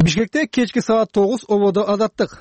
Бишкекте кечки саат 9 ободо Азаттык.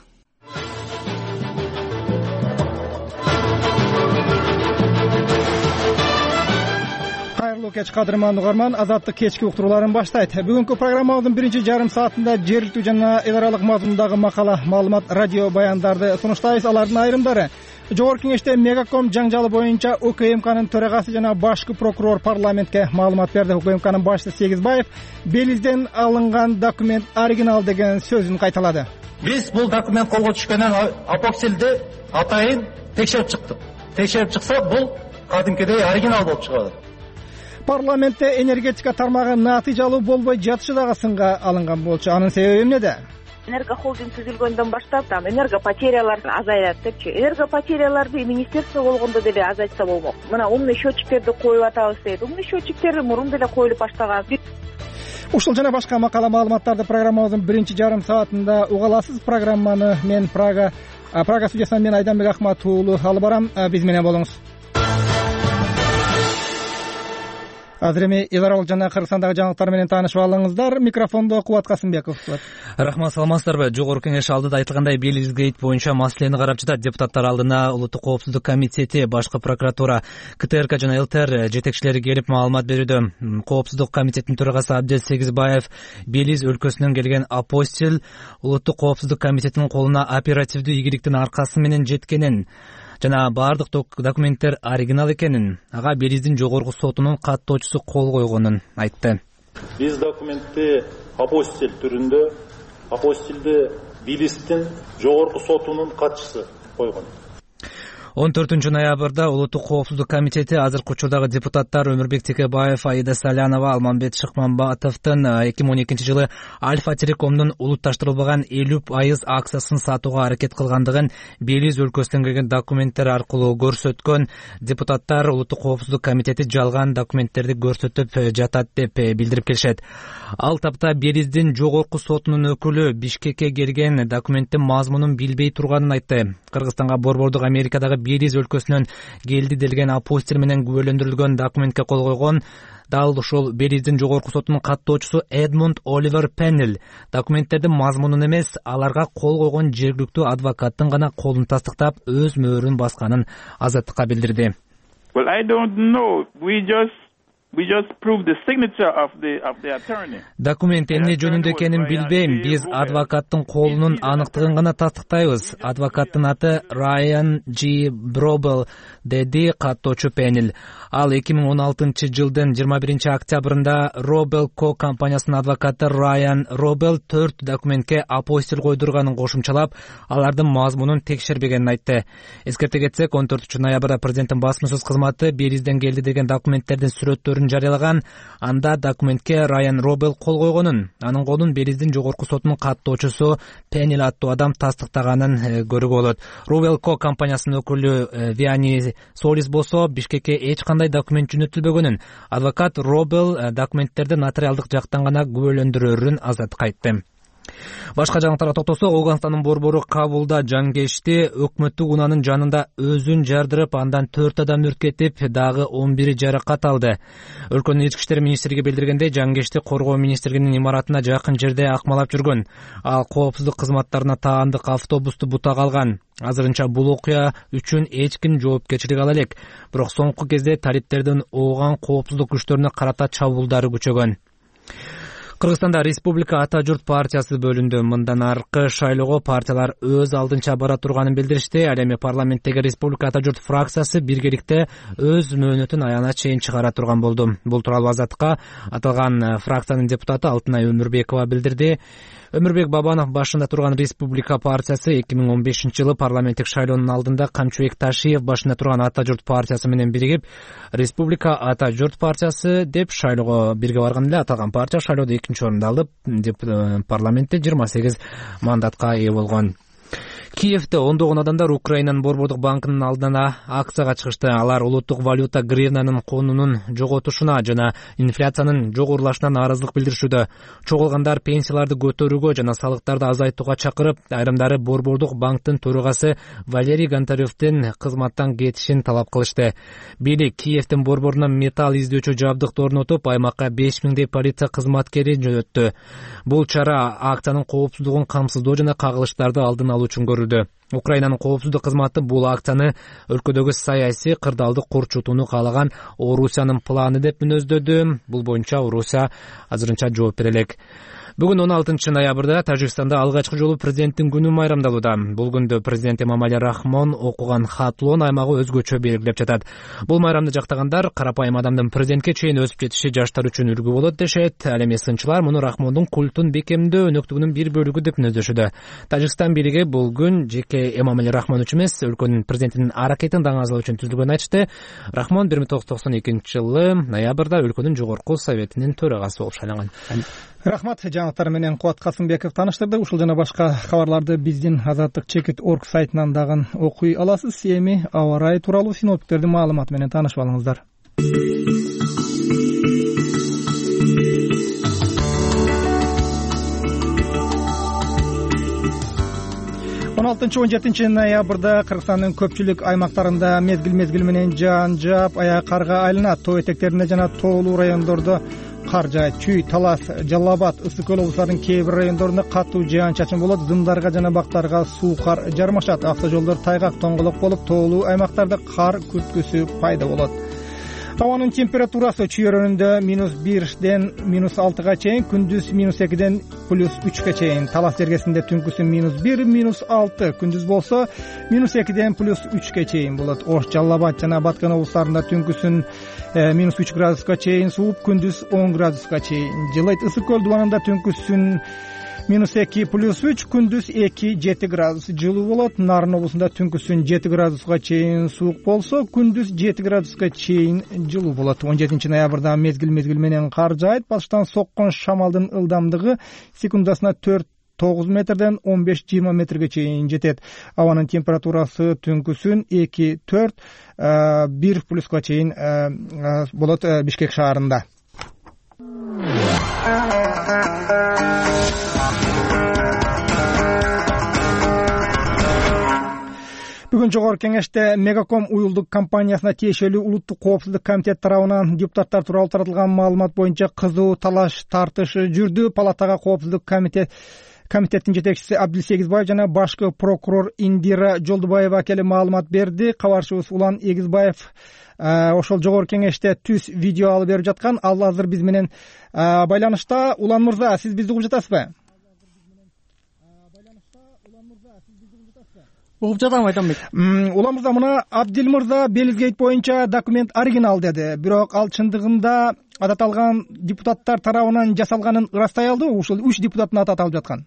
Кайрылуу кеч кадырман угарман, Азаттык кечки уктурууларын баштайт. Бүгүнкү программабыздын биринчи жарым саатында жергиликтүү жана эл аралык мазмундагы макала, маалымат, радио баяндарды сунуштайбыз. Алардын айрымдары: Жогорку кеңеште Мегаком жаңжалы боюнча УКМКнын төрагасы жана башкы прокурор парламентке маалымат берди. УКМКнын башчысы Сегизбаев Белизден алынган документ оригинал деген сөзүн кайталады. Биз бул документ колго түшкөндөн апоксилди атайын текшерип чыктык. Текшерип чыкса, бул кадимкидей оригинал болуп чыгат. Парламентте энергетика тармагы натыйжалуу болбой жатышы дагы сынга алынган болчу. Анын себеби эмнеде? Энергохолдинг түзүлгөндөн баштап энергопотерялар азаят депчи. Энергопотеряларды министерство болгондо деле азайтса болмок. Мына умный счетчиктерди коюп атабыз дейт. Умный счетчиктер мурун деле коюлуп баштаган. Ушул жана башка макала маалыматтарды программабыздын биринчи жарым саатында уга аласыз. Программаны мен Прага студиясынан мен Айданбек Акматов уулу алып барам. Биз менен болуңуз. Азыр эми эл аралык жана Кыргызстандагы жаңылыктар менен таанышып алыңыздар. Микрофондо Кубат Касымбеков. Рахмат, саламатсыздарбы? Жогорку кеңеш алдыда айтылгандай Белиз гейт боюнча маселени карап жатат. Депутаттар алдына Улуттук коопсуздук комитети, башкы прокуратура, КТРК жана ЛТР жетекчилери келип маалымат берүүдө. Коопсуздук комитеттин төрагасы Абдел Сегизбаев Белиз өлкөсүнөн келген апостил Улуттук коопсуздук комитетинин колуна оперативдүү ийгиликтин аркасы менен жеткенин жана баардык документтер оригинал экенин, ага Белиздин жогорку сотунун каттоочусу кол койгонун айтты. Биз документти апостил түрүндө апостилди Белиздин жогорку сотунун катчысы койгон. 14 ноябрда Улуттук коопсуздук комитети азыркы учурдагы депутаттар Өмүрбек Текебаев, Аида Салянова, Алмамбет Шыкманбатовдун 2012 жылы Альфа Телекомдун улутташтырылбаган 50% акциясын сатууга аракет кылгандыгын Белиз өлкөсүнөн келген документтер аркылуу көрсөткөн. Депутаттар Улуттук коопсуздук комитети жалган документтерди көрсөтүп жатат деп билдирип келишет. Ал тапта Белиздин жогорку сотунун өкүлү Бишкекке келген документтин мазмунун билбей турганын айтты. Кыргызстанга борбордук Америкадагы Белиз өлкөсүнөн келди делген апостил менен күбөлөндүрүлгөн документке кол койгон. Дал ушул Белиздин жогорку сотунун каттоочусу Эдмунд Оливер Пеннел документтердин мазмунун эмес, аларга кол койгон жергиликтүү адвокаттын гана колун тастыктап өз мөөрүн басканын Азаттыкка билдирди. Well, I don't know. We just proved the signature of the attorney. Документ эмне жөнүндө экенин билбейм. Биз адвокаттын колунун аныктыгын гана тастыктайбыз. Адвокаттын аты Райан G. Бробел, деди каттоочу Пеннел. Ал 2016 жылдын 21 октябрында Робел Ко компаниясынын адвокаты Райан Робел 4 документке апостил койдурганын кошумчалап, алардын мазмунун текшербегенин айтты. Эскерте кетсек, 14 ноябрда президенттин басмасөз кызматы Белизден келди деген документтердин сүрөттөрүн жарыялаган. Анда документке Райан Робел кол койгонун, анын колун Белиздин жогорку сотунун каттоочусу Пеннел аттуу адам тастыктаганын көрүүгө болот. Робел Ко компаниясынын өкүлү Виани Солис болсо Бишкекке эч кандай документ жөнөтүлбөгөнүн, адвокат Робел документтерди нотариалдык жактан гана күбөлөндүрөрүн Азаттыкка айтты. Башка жаңылыктарга токтолсок, Ауганстандын борбору Кабулда Жангешти өкмөттүк унаанын жанында өзүн жардырып, андан 4 адам үркетип, дагы 11 жаракат алды. Өлкөнүн ички иштер министрлиги билдиргендей, Жангешти коргоо министрлигинин имаратына жакын жерде акмалап жүргөн. Ал коопсуздук кызматтарына таандык автобусту бутага алган. Азырынча бул окуя үчүн эч ким жоопкерчилик ала элек. Бирок соңку кезде талиптердин ооган коопсуздук күчтөрүнө карата чабуулдары күчөгөн. Кыргызстанда Республика Ата журт партиясы бөлүндү. Мындан аркы шайлоого партиялар өз алдынча бара турганын билдиришти. Ал эми парламенттеги Республика Ата журт фракциясы биргеликте өз мөөнөтүн аягына чейин чыгара турган болду. Бул тууралуу Азаттыкка аталган фракциянын депутаты Алтынай Өмүрбекова билдирди. Өмүрбек Бабанов башында турган Республика партиясы 2015 жылы парламенттик шайлоонун алдында Камчыбек Ташиев башында турган Ата журт партиясы менен биригип Республика Ата журт партиясы деп шайлоого бирге барган эле. Аталган партия шайлоодо 2-орунду алып, парламентте 28 мандатка ээ болгон. Киевде ондогон адамдар Украинанын Борбордук банкынын алдына акцияга чыгышты. Алар улуттук валюта гривнанын конунун жоготушуна жана инфляциянын жогорулашына нааразылык билдиришүүдө. Чогулгандар пенсияларды көтөрүүгө жана салыктарды азайтууга чакырып, айрымдары Борбордук банктын төрагасы Валерий Гонтаревдин кызматтан кетишин талап кылышты. Бийлик Киевдин борборунан металл издөөчү жабдыкты орнотуп, аймакка 5000 полиция кызматкери жөнөттү. Бул чара акциянын коопсуздугун камсыздоо жана кагылыштарды алдын алуу үчүн көрүлдү. Украинанын коопсуздук кызматы бул акцияны өлкөдөгү саясий кырдаалды корчутууну каалаган Орусиянын планы деп мүнөздөдү. Бул боюнча Орусия азырынча жооп бере элек. Бүгүн 16 ноябрда Тажикстанда алгачкы жолу президенттин күнү майрамдалууда. Бул күндө президент Эмомали Рахмон окуган хатлоон аймагы өзгөчө белгилеп жатат. Бул майрамды жактагандар карапайым адамдын президентке чейин өсүп жетиши жаштар үчүн үлгү болот дешет. Ал эми сынчылар муну Рахмондун культун бекемдөө өнөктүгүнүн бир бөлүгү деп мүнөздөшүүдө. Тажикстан бийлиги бул күн жеке Эмомали Рахмон үчүн эмес, өлкөнүн президентинин аракетин даңазалоо үчүн түзүлгөнүн айтышты. Рахмон 1992 жылы ноябрда өлкөнүн жогорку советинин төрагасы болуп шайланган. Рахмат, жаңалыктар менен Кубат Касымбеков таныштырды. Ушул жана башка кабарларды биздин azatlik.org сайтынан дагы окуй аласыз. Эми аба ырайы тууралуу синоптиктердин маалыматы менен таанышып алыңыздар. 16-17 ноябрда Кыргызстандын көпчүлүк аймактарында мезгил менен жаан жаап, аяк карга айланат. Тоо этектеринде жана тоолуу райондордо кар жаайт. Чүй, Талас, Жалал Абад, Ысык Көл облустарынын кээ бир райондорунда катуу жаан-чачын болот. Зымдарга жана бактарга суу кар жармашат. Автожолдор тайгак тоңголок болуп, тоолуу аймактарда кар күрткүсү пайда болот. Абанын температурасы чүй өрөөнүндө -1ден -6га чейин, күндүз -2ден +3га чейин. Талас жергесинде түнкүсү -1, -6, күндүз болсо -2ден +3га чейин болот. Ош, Жалал Абад жана Баткен облустарында түнкүсүн -3 градуска чейин сууп, күндүз 10 градуска чейин жылыйт. Ысык Көл дубанында түнкүсүн -2 +3, күндүз 2-7 градус жылуу болот. Нарын облусунда түнкүсүн 7 градуска чейин суук болсо, күндүз 7 градуска чейин жылуу болот. 17 ноябрда мезгил менен кар жаайт. Батыштан соккон шамалдын ылдамдыгы секундасына 4-9 метрден 15-20 метрге чейин жетет. Абанын температурасы түнкүсүн 2-4, 1+ чейин болот Бишкек шаарында. Бүгүн жогорку кеңеште Мегаком уюлдук компаниясына тиешелүү улуттук коопсуздук комитет тарабынан депутаттар тууралуу таратылган маалымат боюнча кызуу талаш тартыш жүрдү. Палатага коопсуздук комитеттин жетекчиси Абдил Эгизбаев жана башкы прокурор Индира Жолдубаева келе маалымат берди. Кабарчыбыз Улан Эгизбаев ошол жогорку кеңеште түз видео алып берип жаткан. Ал азыр биз менен байланышта. Улан мырза, сиз бизди угуп жатасызбы? Угуп жатам, Айтамбек. Улан мырза, мына Абдил мырза Белизгейт боюнча документ оригинал деди. Бирок ал чындыгында атат алган депутаттар тарабынан жасалганын ырастай алды. Ушул 3 депутаттын аты аталып жаткан.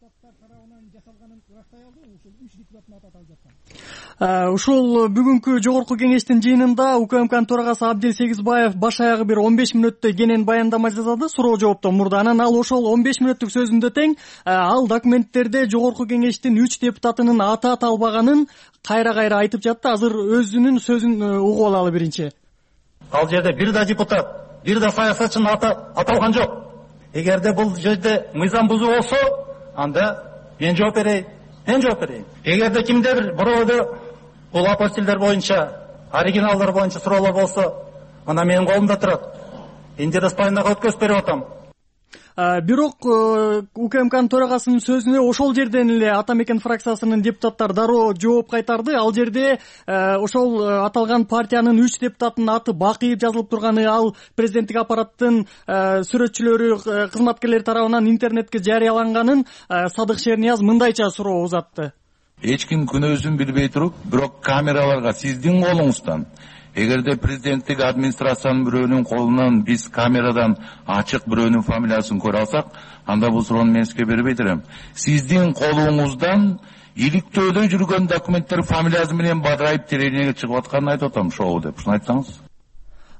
Ушул бүгүнкү жогорку кеңештин жыйынында УКМКнын төрагасы Абдил Эгизбаев баш аягы бир 15 мүнөттөй кенен баяндама жасады, суроо жооптон мурда. Анан ал ошол 15 мүнөттүк сөзүндө тең ал документтерде жогорку кеңештин 3 депутатынын аты аталбаганын кайра айтып жатты. Азыр өзүнүн сөзүн угуп алалы биринчи. Ал жерде бир да депутат, бир да саясатчынын аты аталган жок. Эгерде бул жерде мыйзам бузуу болсо, анда мен жооп берейин. Эгерде кимде бир бирөөдө бул апостилдер боюнча, оригиналдар боюнча суроолор болсо, анда менин колумда турат. Индира Спайнага өткөзүп берип атам. Бирок УКМКнын төрагасынын сөзүнө ошол жерден эле Ата Мекен фракциясынын депутаттары дароо жооп кайтарды. Ал жерде ошол аталган партиянын 3 депутатынын аты бакыйып жазылып турганы, ал президенттик аппараттын сүрөтчүлөрү, кызматкерлери тарабынан интернетке жарыяланганын Садык Шернияз мындайча суроо узатты. Эч ким күнөөсүн билбей туруп, бирок камераларга сиздин колуңуздан, эгерде президенттик администрациянын бирөөнүн колунан биз камерадан ачык бирөөнүн фамилиясын көрө алсак, анда бул суроону мен сизге бербей турам. Сиздин колуңуздан иликтөөдө жүргөн документтер фамилиясы менен бадырайып тереңине чыгып атканын айтып атам, шоу деп. Ушуну айтсаңыз.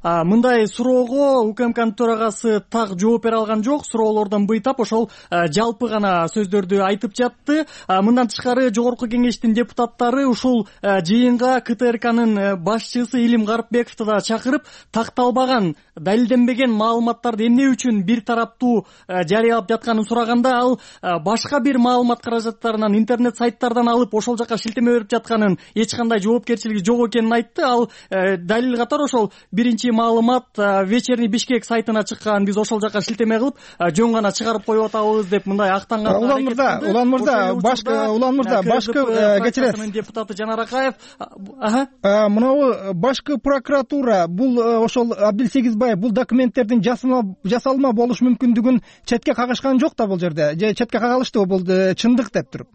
Мындай суроого УКМКнын төрагасы так жооп бере алган жок. Суроолордон быйтап ошол жалпы гана сөздөрдү айтып жатты. Мындан тышкары жогорку кеңештин депутаттары ушул жыйынга КТРКнын башчысы Илим Гарыпбековду да чакырып, такталбаган, далилденбеген маалыматтарды эмне үчүн бир тараптуу жарыялап жатканын сураганда, ал башка бир маалымат каражаттарынан, интернет сайттардан алып ошол жака шилтеме берип жатканын, эч кандай жоопкерчилиги жок экенин айтты. Ал далил катары ошол биринчи маалымат Вечерний Бишкек сайтына чыккан, биз ошол жака шилтеме кылып жөн гана чыгарып коюп атабыз деп мындай актанган. Улан мырза, башкы кечиресиз, депутаты Жанар Акаев. Мынау башкы прокуратура бул ошол Абдилсегизбаев бул документтердин жасалма болуш мүмкүндүгүн четке кагышкан жок да бул жерде. Же четке кагалыштыбы, бул чындык деп туруп?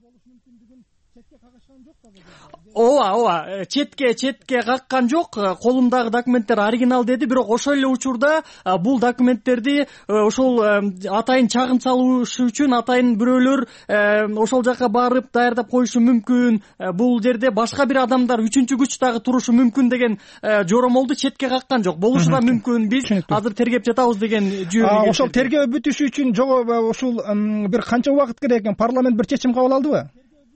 Ооба, четке каккан жок. Колумдагы документтер оригинал деди, бирок ошол эле учурда бул документтерди ошол атайын чагым салуушу үчүн атайын бирөөлөр ошол жака барып даярдап коюшу мүмкүн. Бул жерде башка бир адамдар, үчүнчү күч дагы турушу мүмкүн деген жоромолду четке каккан жок. Болушу да мүмкүн. Биз азыр тергеп жатабыз деген жүйө. Ошол тергөө бүтүшү үчүн ушул бир канча убакыт керек экен? Парламент бир чечим кабыл алдыбы?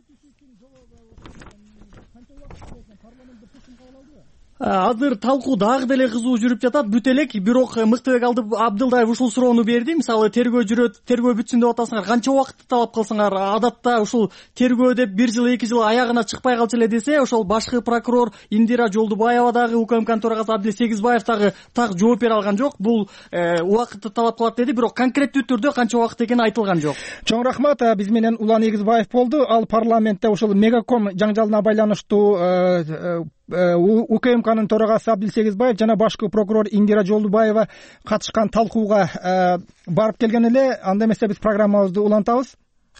Азыр талкуу дагы деле кызуу жүрүп жатат, бүт элек. Бирок Мыктыбек Абдылдаев ушул суроону берди. Мисалы тергөө жүрөт, тергөө бүтсүн деп атасыңар, канча убакытты талап кылсаңар, адатта ушул тергөө деп 1 жыл 2 жыл аягына чыкпай калчу эле десе, ошол башкы прокурор Индира Жолдубаева дагы, УКМКнын төрагасы Абдилсегизбаев дагы так жооп бере алган жок. Бул убакытты талап кылат деди, бирок конкреттүү түрдө канча убакыт экени айтылган жок. Чоң рахмат. Биз менен Улан Эгизбаев болду. Ал парламентте ушул Мегаком жаңжалына байланыштуу УКМКнын төрагасы Абдилсегизбаев жана башкы прокурор Индира Жолдубаева катышкан талкууга барып келген эле. Анда эмесе биз программабызды улантабыз.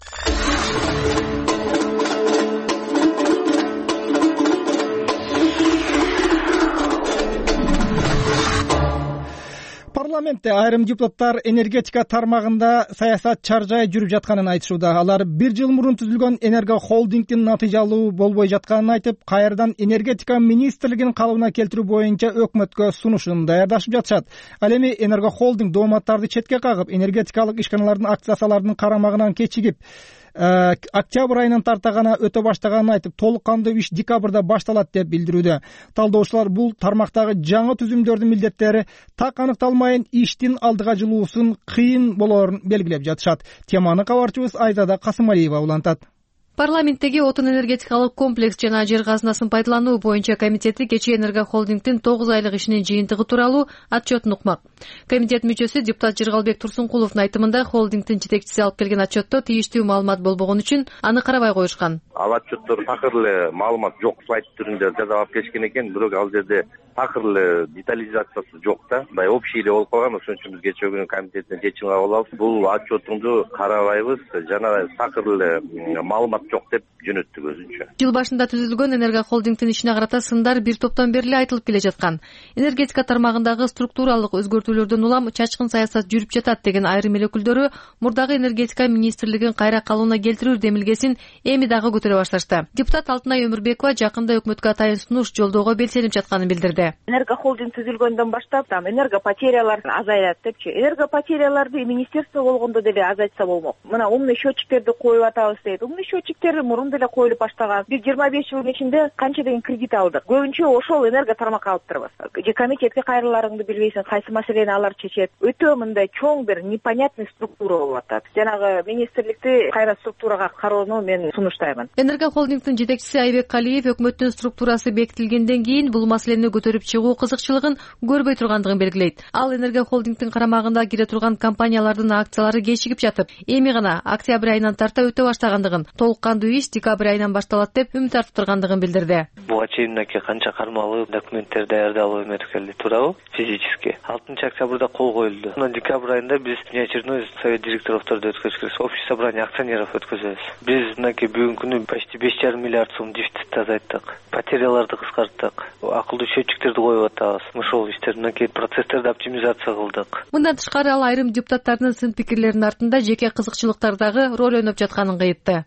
Парламентте айрым депутаттар энергетика тармагында саясат чаржай жүрүп жатканын айтышууда. Алар 1 жыл мурун түзүлгөн Энерго холдингдин натыйжалуу болбой жатканын айтып, кайрадан энергетика министрлигинин калыбына келтирүү боюнча өкмөткө сунушун даярдашып жатышат. Ал эми Энерго холдинг дооматтарды четке кагып, энергетикалык ишканалардын акциясаларынын карамагынан кечигип, октябрь айынан тарта гана өтө баштаганын айтып, толук кандуу иш декабрда башталат деп билдирүүдө. Талдоочулар бул тармактагы жаңы түзүмдөрдүн милдеттери так аныкталмайын, иштин алдыга жылуусун кыйын болоорун белгилеп жатышат. Теманы кабарчыбыз Айзада Касымалиева улантат. Парламенттеги отун энергетикалык комплекс жана жер казынасын пайдалануу боюнча комитети кечээ Энерго холдингдин 9 айлык ишинин жыйынтыгы тууралуу отчетун укмак. Комитет мүчөсү депутат Жыргалбек Турсункуловдун айтымында, холдингдин жетекчиси алып келген отчетто тийиштүү маалымат болбогон үчүн аны карабай коюшкан. Ал отчеттор такыр эле маалымат жок слайд түрүндө жазалап кетишкен экен, бирок ал жерде такыр эле детализациясы жок да. Мындай общий эле болуп калган, ошон үчүн биз кечээ күнү комитеттен чечим кабыл алдык. Бул отчетуңду карабайбыз жана такыр эле маалымат жок деп жөнөттүк өзүнчө. Жыл башында түзүлгөн Энерго холдингдин ишине карата сындар бир топтон бери эле айтылып келе жаткан. Энергетика тармагындагы структуралык өзгөртүүлөрдөн улам чачкын саясат жүрүп жатат деген айрым эл өкүлдөрү мурдагы энергетика министрлигин кайра калыбына келтирүү демилгесин эми дагы көтөрө башташты. Депутат Алтынай Өмүрбекова жакында өкмөткө атайын сунуш жолдоого белсенип жатканын билдирди. Энерго холдинг түзүлгөндөн баштап энерго потерялар азаят депчи. Энерго потеряларды министерство болгондо деле азайтса болмок. Мына умный счетчиктерди коюп атабыз дейт. Умный счетчиктер мурун деле коюлуп баштаган. Биз 25 жылдын ичинде канча деген кредит алдык. Көбүнчө ошол энерго тармакка алыптырбыз. Же комитетке кайрыларыңды билбейсиң, кайсы маселени алар чечет. Өтө мындай чоң бир непонятный структура болуп атат. Жанагы министрликти кайра структурага кароону мен сунуштаймын. Энерго холдингдин жетекчиси Айбек Калиев өкмөттүн структурасы бекитилгенден кийин бул маселени көтөрүп чыгуу кызыкчылыгын көрбөй тургандыгын белгилейт. Ал Энерго холдингдин карамагында кире турган компаниялардын акциялары кечигип жатып, эми гана октябрь айынан тарта өтө баштагандыгын, толук кандуу иш декабрь айынан башталат деп үмүт артып тургандыгын билдирди. Буга чейин канча кармалуу документтер даярдалуу эметкенди туурабы физически 6 октябрда кол коюлду. Декабрь айында биз внеочередной совет директоровторду өткөзөбүз, общий собрание акционеров өткөзөбүз. Биз бүгүнкү күнү почти 5,5 миллиард сом дефицит азайттык, потеряларды кыскарттык, акылдуу счетчиктерди коюп атабыз. Ошол иштерди процесстерди оптимизация кылдык. Мындан тышкары ал айрым депутаттардын сын пикирлеринин артында жеке кызыкчылыктардагы роль ойноп жатканын кыйтты. Башка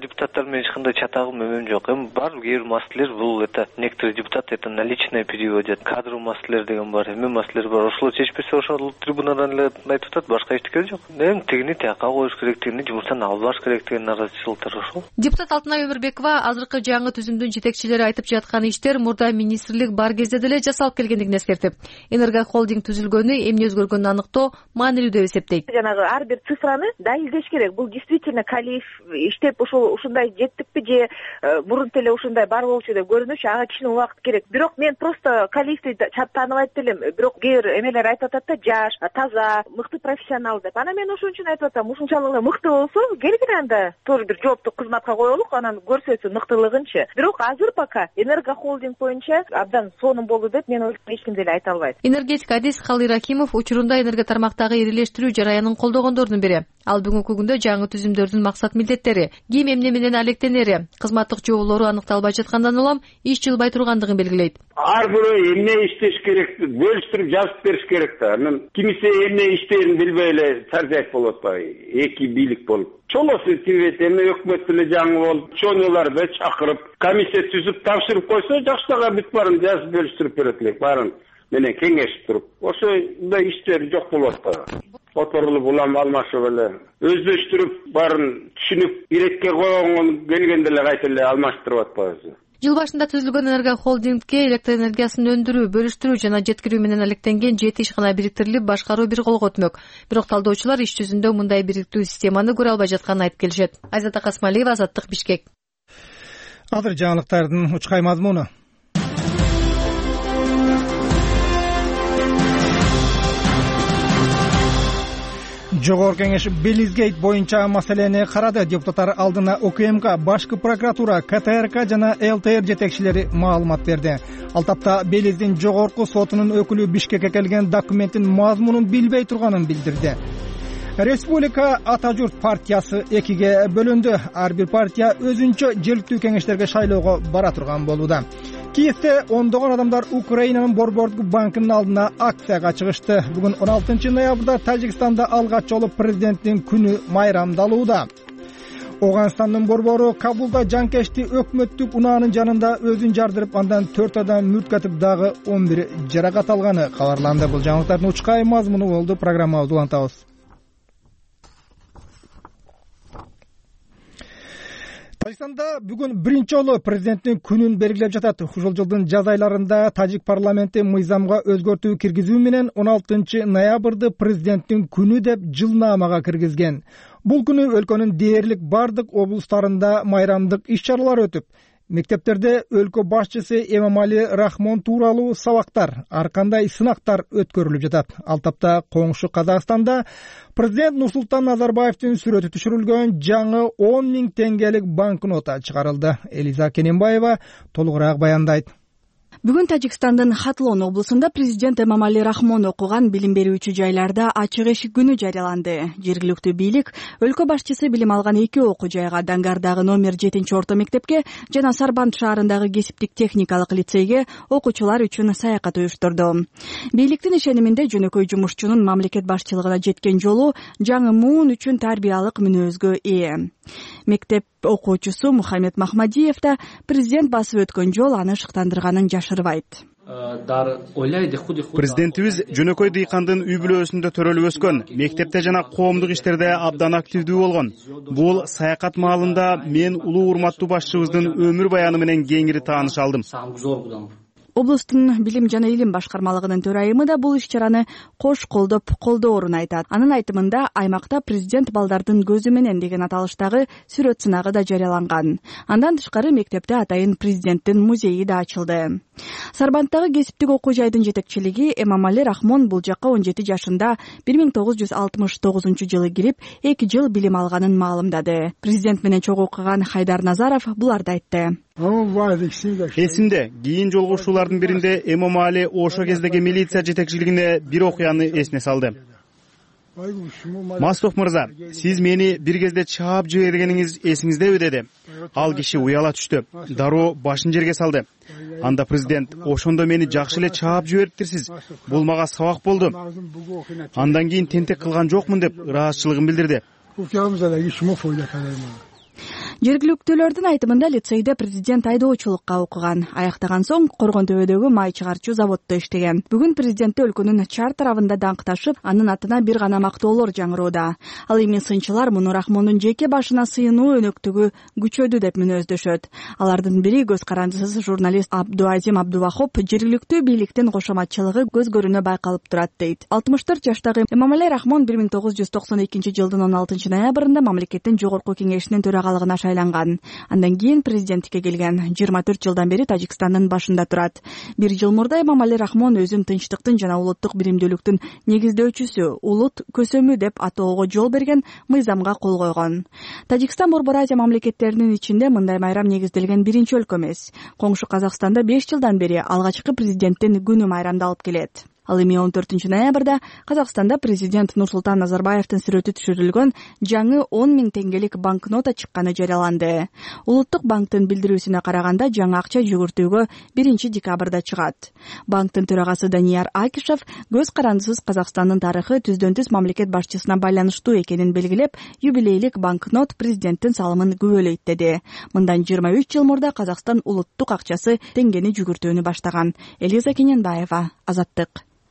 депутаттар менен эч кандай чатагым эмем жок. Эми бар кээ бир маселелер бул это некоторые депутаты это на личное переводят. Кадровый маселелер деген бар, эме маселелер бар. Ошол чечпесе ошол трибунадан эле айтып атат, башка эчтеке жок. Эми тигини тияка коюш керектигини, жумуштан албаш керектигин наразычылыктар ошол. Депутат Алтынай Өмүрбекова азыркы жаңы түзүмдүн жетекчилери айтып жаткан иштер мурда министрлик бар кезде деле жасалып келгендигин эскертип, Энерго холдинг түзүлгөнү эмне өзгөргөнүн аныктоо маанилүү деп эсептейт. Жанагы ар бир цифраны далилдеш керек. Бул действительно Калиев иштеп ушундай жеттикпи же мурун эле ушундай бар болчу деп көрүнөчү. Ага кичине убакыт керек. Бирок мен просто Калиевди тааныбайт элем. Бирок кээ бир эмелер айтып атат да, жаш, таза, мыкты профессионал деп. Анан мен ошон үчүн айтып атам, ушунчалык эле мыкты болсо, келгиле анда тоже бир жооптук кызматка коелук, анан көрсөтсүн мыктылыгынчы. Бирок азыр пока Энерго холдинг боюнча абдан сонун болду деп мен ойлойм, эч ким деле айта албайт. Энергетик адис Калый Ракимов учурунда энерго тармактагы ирилештирүү жараянын колдогондордун бири. Ал бүгүнкү күндө жаңы түзүмдөрдүн максат милдеттери, ким эмне менен алектенери, кызматтык жоолору аныкталбай жаткандан улам иш жылбай тургандыгын белгилейт. Ар бирөө эмне иштеш керек, бөлүштүрүп жазып бериш керек да. Анан кимисе эмне иштерин билбей эле чаржайт болот атпайбы? Эки бийлик болуп. Чолосу тибет эми өкмөт эле жаңы болуп, чоңуларды чакырып, комиссия түзүп тапшырып койсо, жаштарга бүт баарын жазып бөлүштүрүп берет элек, баарын менен кеңешип туруп. Ошондой иштер жок болуп атпайбы? Оторулуп улам алмашып эле өздөштүрүп, баарын түшүнүп, иретке койгон келгенде эле кайта эле алмаштырып атпайбызбы? Жыл башында түзүлгөн Энерго холдингке электр энергиясын өндүрүү, бөлүштүрүү жана жеткирүү менен алектенген 7 ишкана бириктирилип, башкаруу бир колго өтмөк. Бирок талдоочулар иш жүзүндө мындай бириктүү системаны көрө албай жатканын айтып келишет. Айзат Акасмалиева, Азаттык, Бишкек. Азыр жаңылыктардын учкай мазмуну. Жогорку кеңеш Белизгейт боюнча маселени карады. Депутаттар алдына ОКМК, Башкы прокуратура, КТРК жана ЛТР жетекчилери маалымат берди. Ал тапта Белиздин жогорку сотунун өкүлү Бишкекке келген документтин мазмунун билбей турганын билдирди. Республика Ата журт партиясы экиге бөлүндү. Ар бир партия өзүнчө жергиликтүү кеңештерге шайлоого бара турган болууда. Киевде ондогон адамдар Украинанын Борбордук банкынын алдына акцияга чыгышты. Бүгүн 16 ноябрда Тажикстанда алгач жолу президенттин күнү майрамдалууда. Оганстандын борбору Кабулда жанкечти өкмөттүк унаанын жанында өзүн жардырып, андан 4 адам мүрт катып, дагы 11 жаракат алганы кабарланды. Бул жаңылыктардын учкай мазмуну болду. Программабызды улантабыз. Тажикстанда бүгүн биринчи жолу президенттин күнүн белгилеп жатат. Ушул жылдын жаз айларында Тажик парламенти мыйзамга өзгөртүү киргизүү менен 16 ноябрды президенттин күнү деп жылнаамага киргизген. Бул күнү өлкөнүн дээрлик бардык облустарында майрамдык иш-чаралар өтүп, мектептерде өлкө башчысы Эмомали Рахмон тууралуу сабактар, ар кандай сынактар өткөрүлүп жатат. Ал тапта коңшу Казакстанда президент Нурсултан Назарбаевдин сүрөтү түшүрүлгөн жаңы 10 000 теңгелик банкнота чыгарылды. Элиза Кененбаева толугураак баяндайт. Бүгүн Тажикстандын Хатлон облусунда президент Эмомали Рахмон окуган билим берүүчү жайларда ачык эшик күнү жарыяланды. Жергиликтүү бийлик өлкө башчысы билим алган 2 окуу жайга, Дангардагы номер 7 орто мектепке жана Сарбанд шаарындагы кесиптик техникалык лицейге окуучулар үчүн саякат уюштурду. Бийликтин ишениминде жөнөкөй жумушчунун мамлекет башчылыгына жеткен жолу жаңы муун үчүн тарбиялык мүнөзгө ээ. Мектеп окуучусу Мухаммед Махмадиев да президент басып өткөн жол аны шыктандырганын жашырбайт. Президентибиз жөнөкөй дыйкандын үй бүлөсүндө төрөлүп өскөн, мектепте жана коомдук иштерде абдан активдүү болгон. Бул саякат маалында мен улуу урматтуу башчыбыздын өмүр баяны менен кеңири тааныш алдым. Облустун билим жана илим башкармалыгынын төрайымы да бул иш-чараны кош колдоп колдоорун айтат. Анын айтымында аймакта президент балдардын көзү менен деген аталыштагы сүрөт сынагы да жарыяланган. Андан тышкары мектепте атайын президенттин музейи да ачылды. Сарбандтагы кесиптик окуу жайдын жетекчилиги Эмомали Рахмон бул жакка 17 жашында 1969 жылы кирип, 2 жыл билим алганын маалымдады. Президент менен чогуу окуган Хайдар Назаров буларды айтты. Эсимде, кийин жолугушуулардын биринде Эмомали ошо кездеги милиция жетекчилигине бир окуяны эсине салды. Мастов мырза, сиз мени бир кезде чаап жибергениңиз эсиңиздеби деди. Ал киши уяла түштү, дароо башын жерге салды. Анда президент, ошондо мени жакшы эле чаап жибериптирсиз. Бул мага сабак болду. Андан кийин тентек кылган жокмун деп ыраазычылыгын билдирди. Жергиликтүүлөрдүн айтымында лицейде президент айдоочулукка окуган. Аяктаган соң Коргон төбөдөгү май чыгарчу заводдо иштеген. Бүгүн президентти өлкөнүн чар тарабында даңкташып, анын атына бир гана мактоолор жаңырууда. Ал эми сынчылар муну Рахмондун жеке башына сыйынуу өнөктүгү күчөдү деп мүнөздөшөт. Алардын бири көз карандысыз журналист Абдуазим Абдувахоп жергиликтүү бийликтин кошоматчылыгы көз көрүнө байкалып турат дейт. 64 жаштагы Эмомали Рахмон 1992-жылдын 16 ноябрында мамлекеттин жогорку кеңешинин төрагалыгына шайланган. Андан кийин президенттикке келген. 24 жылдан бери Тажикстандын башында турат. Бир жыл мурда Эмомали Рахмон өзүн тынчтыктын жана улуттук биримдүүлүктүн негиздөөчүсү, улут көсөмү деп атоого жол берген мыйзамга кол койгон. Тажикстан Борбор Азия мамлекеттеринин ичинде мындай майрам негизделген биринчи өлкө эмес. Коңшу Казакстанда 5 жылдан бери алгачкы президенттин күнү майрамдалып келет. Ал эми 14 ноябрда Казакстанда президент Нурсултан Назарбаевдин сүрөтү түшүрүлгөн жаңы 10 000 теңгелик банкнота чыкканы жарыяланды. Улуттук банктын билдирүүсүнө караганда жаңы акча жүгүртүүгө 1 декабрда чыгат. Банктын төрагасы Данияр Акишев көз карандысыз Казакстандын тарыхы түздөн-түз мамлекет башчысына байланыштуу экенин белгилеп, юбилейлик банкнот президенттин салымын күбөлөйт деди. Мындан 23 жыл мурда Казакстан улуттук акчасы теңгени жүгүртүүнү баштаган. Элиза Кененбаева, Азаттык.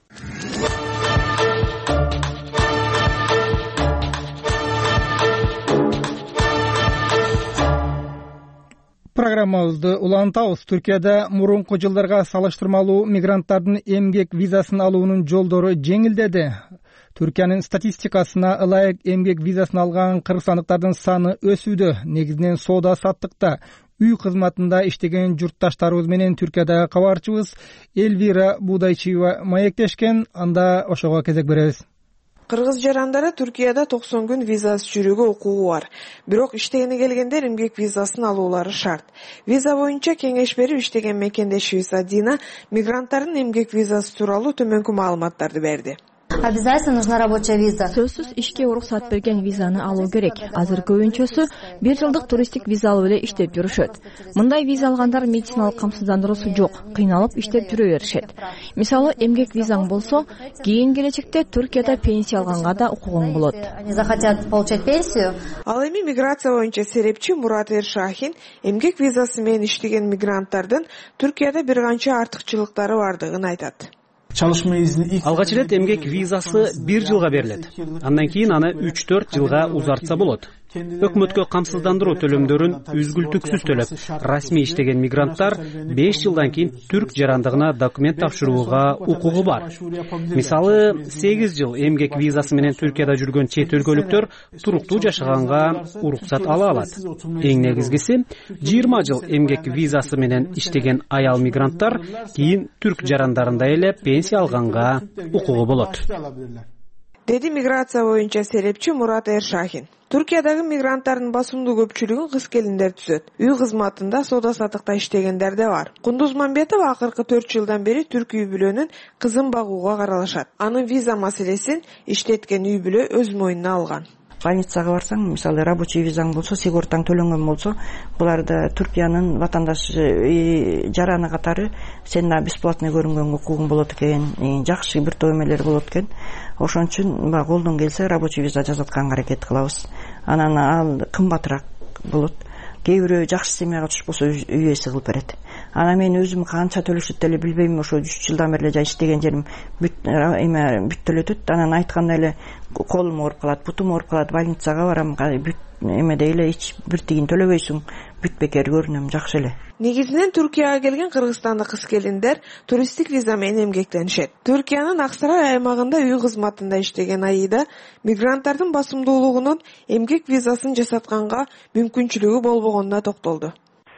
Программабызды улантабыз. Түркияда мурунку жылдарга салыштырмалуу мигранттардын эмгек визасын алуунун жолдору жеңилдеди. Түркиянын статистикасына ылайык эмгек визасын алган кыргызстандыктардын саны өсүүдө. Негизинен соода саттыкта, үй кызматында иштеген журтташтарыбыз менен Түркиядагы кабарчыбыз Элвира Будайчиева маектешкен. Анда ошого кезек беребиз. Кыргыз жарандары Түркияда 90 күн визасыз жүрүүгө укугу бар. Бирок иштегени келгендер эмгек визасын алуулары шарт. Виза боюнча кеңеш берип иштеген мекендешибиз Адина мигранттардын эмгек визасы тууралуу төмөнкү маалыматтарды берди. Обязательно нужна рабочая виза. Сөзсүз ишке уруксат берген визаны алуу керек. Азыр көбүнчөсү 1 жылдык туристтик виза алып эле иштеп жүрүшөт. Мындай виза алгандар медициналык камсыздандыруусу жок, кыйналып иштеп жүрө беришет. Мисалы, эмгек визаң болсо, кийин келечекте Түркияда пенсия алганга да укугуң болот. Они захотят получать пенсию. Ал эми миграция боюнча серепчи Мурат Эршахин эмгек визасы менен иштеген мигранттардын Түркияда бир канча артыкчылыктары бардыгын айтат. Алгач ирет эмгек визасы 1 жылга берилет. Андан кийин аны 3-4 жылга узартса болот. Өкмөткө камсыздандыруу төлөмдөрүн үзгүлтүксүз төлөп, расмий иштеген мигранттар 5 жылдан кийин түрк жарандыгына документ тапшырууга укугу бар. Мисалы, 8 жыл эмгек визасы менен Түркияда жүргөн чет өлкөлүктөр туруктуу жашаганга уруксат ала алат. Эң негизгиси, 20 жыл эмгек визасы менен иштеген аял мигранттар кийин түрк жарандарында эле пенсия алганга укугу болот. Деди миграция боюнча серепчи Мурат Эршахин. Түркиядагы мигранттардын басымдуу көпчүлүгүн кыз келиндер түзөт. Үй кызматында, соода саттыкта иштегендер да бар. Кундуз Мамбетова акыркы 4 жылдан бери түрк үй бүлөнүн кызын багууга каралышат. Анын виза маселесин иштеткен үй бүлө өз мойнуна алган. Больницага барсаң, мисалы, рабочий визаң болсо, сигортаң төлөнгөн болсо, буларда Түркиянын ватандашы жараны катары сен да бесплатный көрүнгөнгө укугуң болот экен, жакшы бир топ эмелер болот экен. Ошон үчүн колдон келсе рабочий виза жасатканга аракет кылабыз. Анан ал кымбатыраак болот. Кээ бирөө жакшы семьяга түшүп болсо үй ээси кылып берет. Анан мен өзүм канча төлөшөт деле билбейм, ошо 3 жылдан бери эле иштеген жерим бүт төлөтөт. Анан айткандай эле колум ооруп калат, бутум ооруп калат, больницага барам, бүт эмеде эле эч бир тигин төлөбөйсүң, бүт бекер көрүнөм, жакшы эле. Негизинен Түркияга келген кыргызстандык кыз келиндер туристтик виза менен эмгектенишет. Түркиянын Аксарай аймагында үй кызматында иштеген Аида мигранттардын басымдуулугунун эмгек визасын жасатканга мүмкүнчүлүгү болбогонуна токтолду.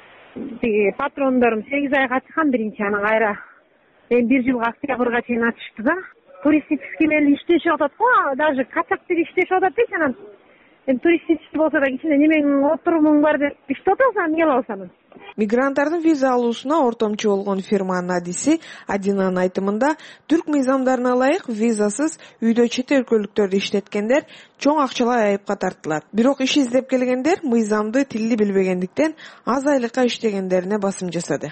Патрондорум 8 айга ачкан биринчи, анан кайра 1 жылга октябрга чейин ачышты да. Туристический менен иштешип атат го, даже качактык иштешип атат дейт, анан туристический болсо да кичине немең отурумуң бар деп иштеп атасың, эмне кыласың? Мигранттардын виза алуусуна ортомчу болгон фирманын адиси Адинанын айтымында, түрк мыйзамдарына ылайык визасыз үйдө чет өлкөлүктөрдү иштеткендер чоң акчалай айыпка тартылат. Бирок иш издеп келгендер мыйзамды тилди билбегендиктен аз айлыкка иштегендерине басым жасады.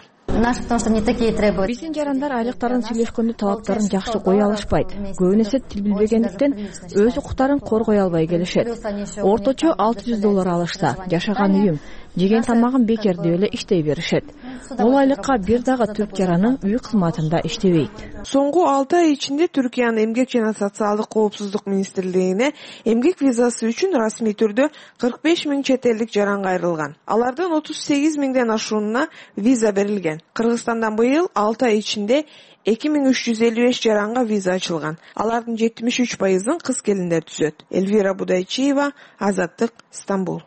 Биздин жарандар айлыктарын сүйлөшкөндө талаптарын жакшы кое алышпайт. Көбүнесе тил билбегендиктен өз укуктарын коргой албай келишет. Орточо $600 алышса, жашаган үйүм, жеген тамагын бекер деп эле иштей беришет. Бул айлыкка бир дагы түрк жараны үй кызматында иштебейт. Соңку 6 ай ичинде Түркиянын эмгек жана социалдык коопсуздук министрлигине эмгек визасы үчүн расмий түрдө 45 000 чет элдик жаран кайрылган. Алардын 38 000ден ашууна виза берилген. Кыргызстандан быйыл 6 ай ичинде 2355 жаранга виза ачылган. Алардын 73%-ын кыз келиндер түзөт. Эльвира Будайчиева, Азаттык, Стамбул.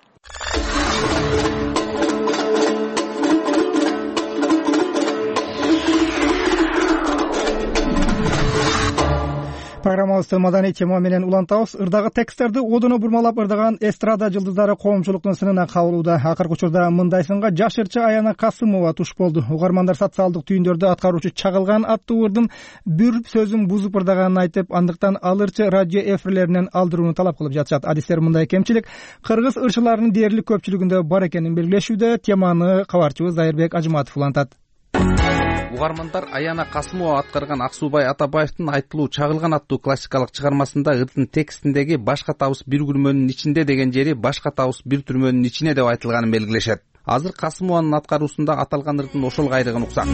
Программабызды маданий тема менен улантабыз. Ырдагы тексттерди одоно бурмалап ырдаган эстрада жылдыздары коомчулуктун сынына кабылууда. Акыркы учурда мындай сынга жаш ырчы Аяна Касымова туш болду. Угармандар социалдык түйүндөрдө аткаруучу чагылган аттуу ырдын бир сөзүн бузуп ырдаганын айтып, андыктан ал ырчы радио эфирлеринен алдырууну талап кылып жатышат. Адистер мындай кемчилик кыргыз ырчыларынын дээрлик көпчүлүгүндө бар экенин белгилешүүдө. Теманы кабарчыбыз Айырбек Ажыматов улантат. Угармандар Аяна Касымова аткарган Аксубай Атабаевдин айтылуу чагылган аттуу классикалык чыгармасында ырдын текстиндеги башка табыс бир күрмөнүн ичинде деген жери башка табыс бир түрмөнүн ичине деп айтылганын белгилешет. Азыр Касымованын аткаруусунда аталган ырдын ошол кайрыгын уксак.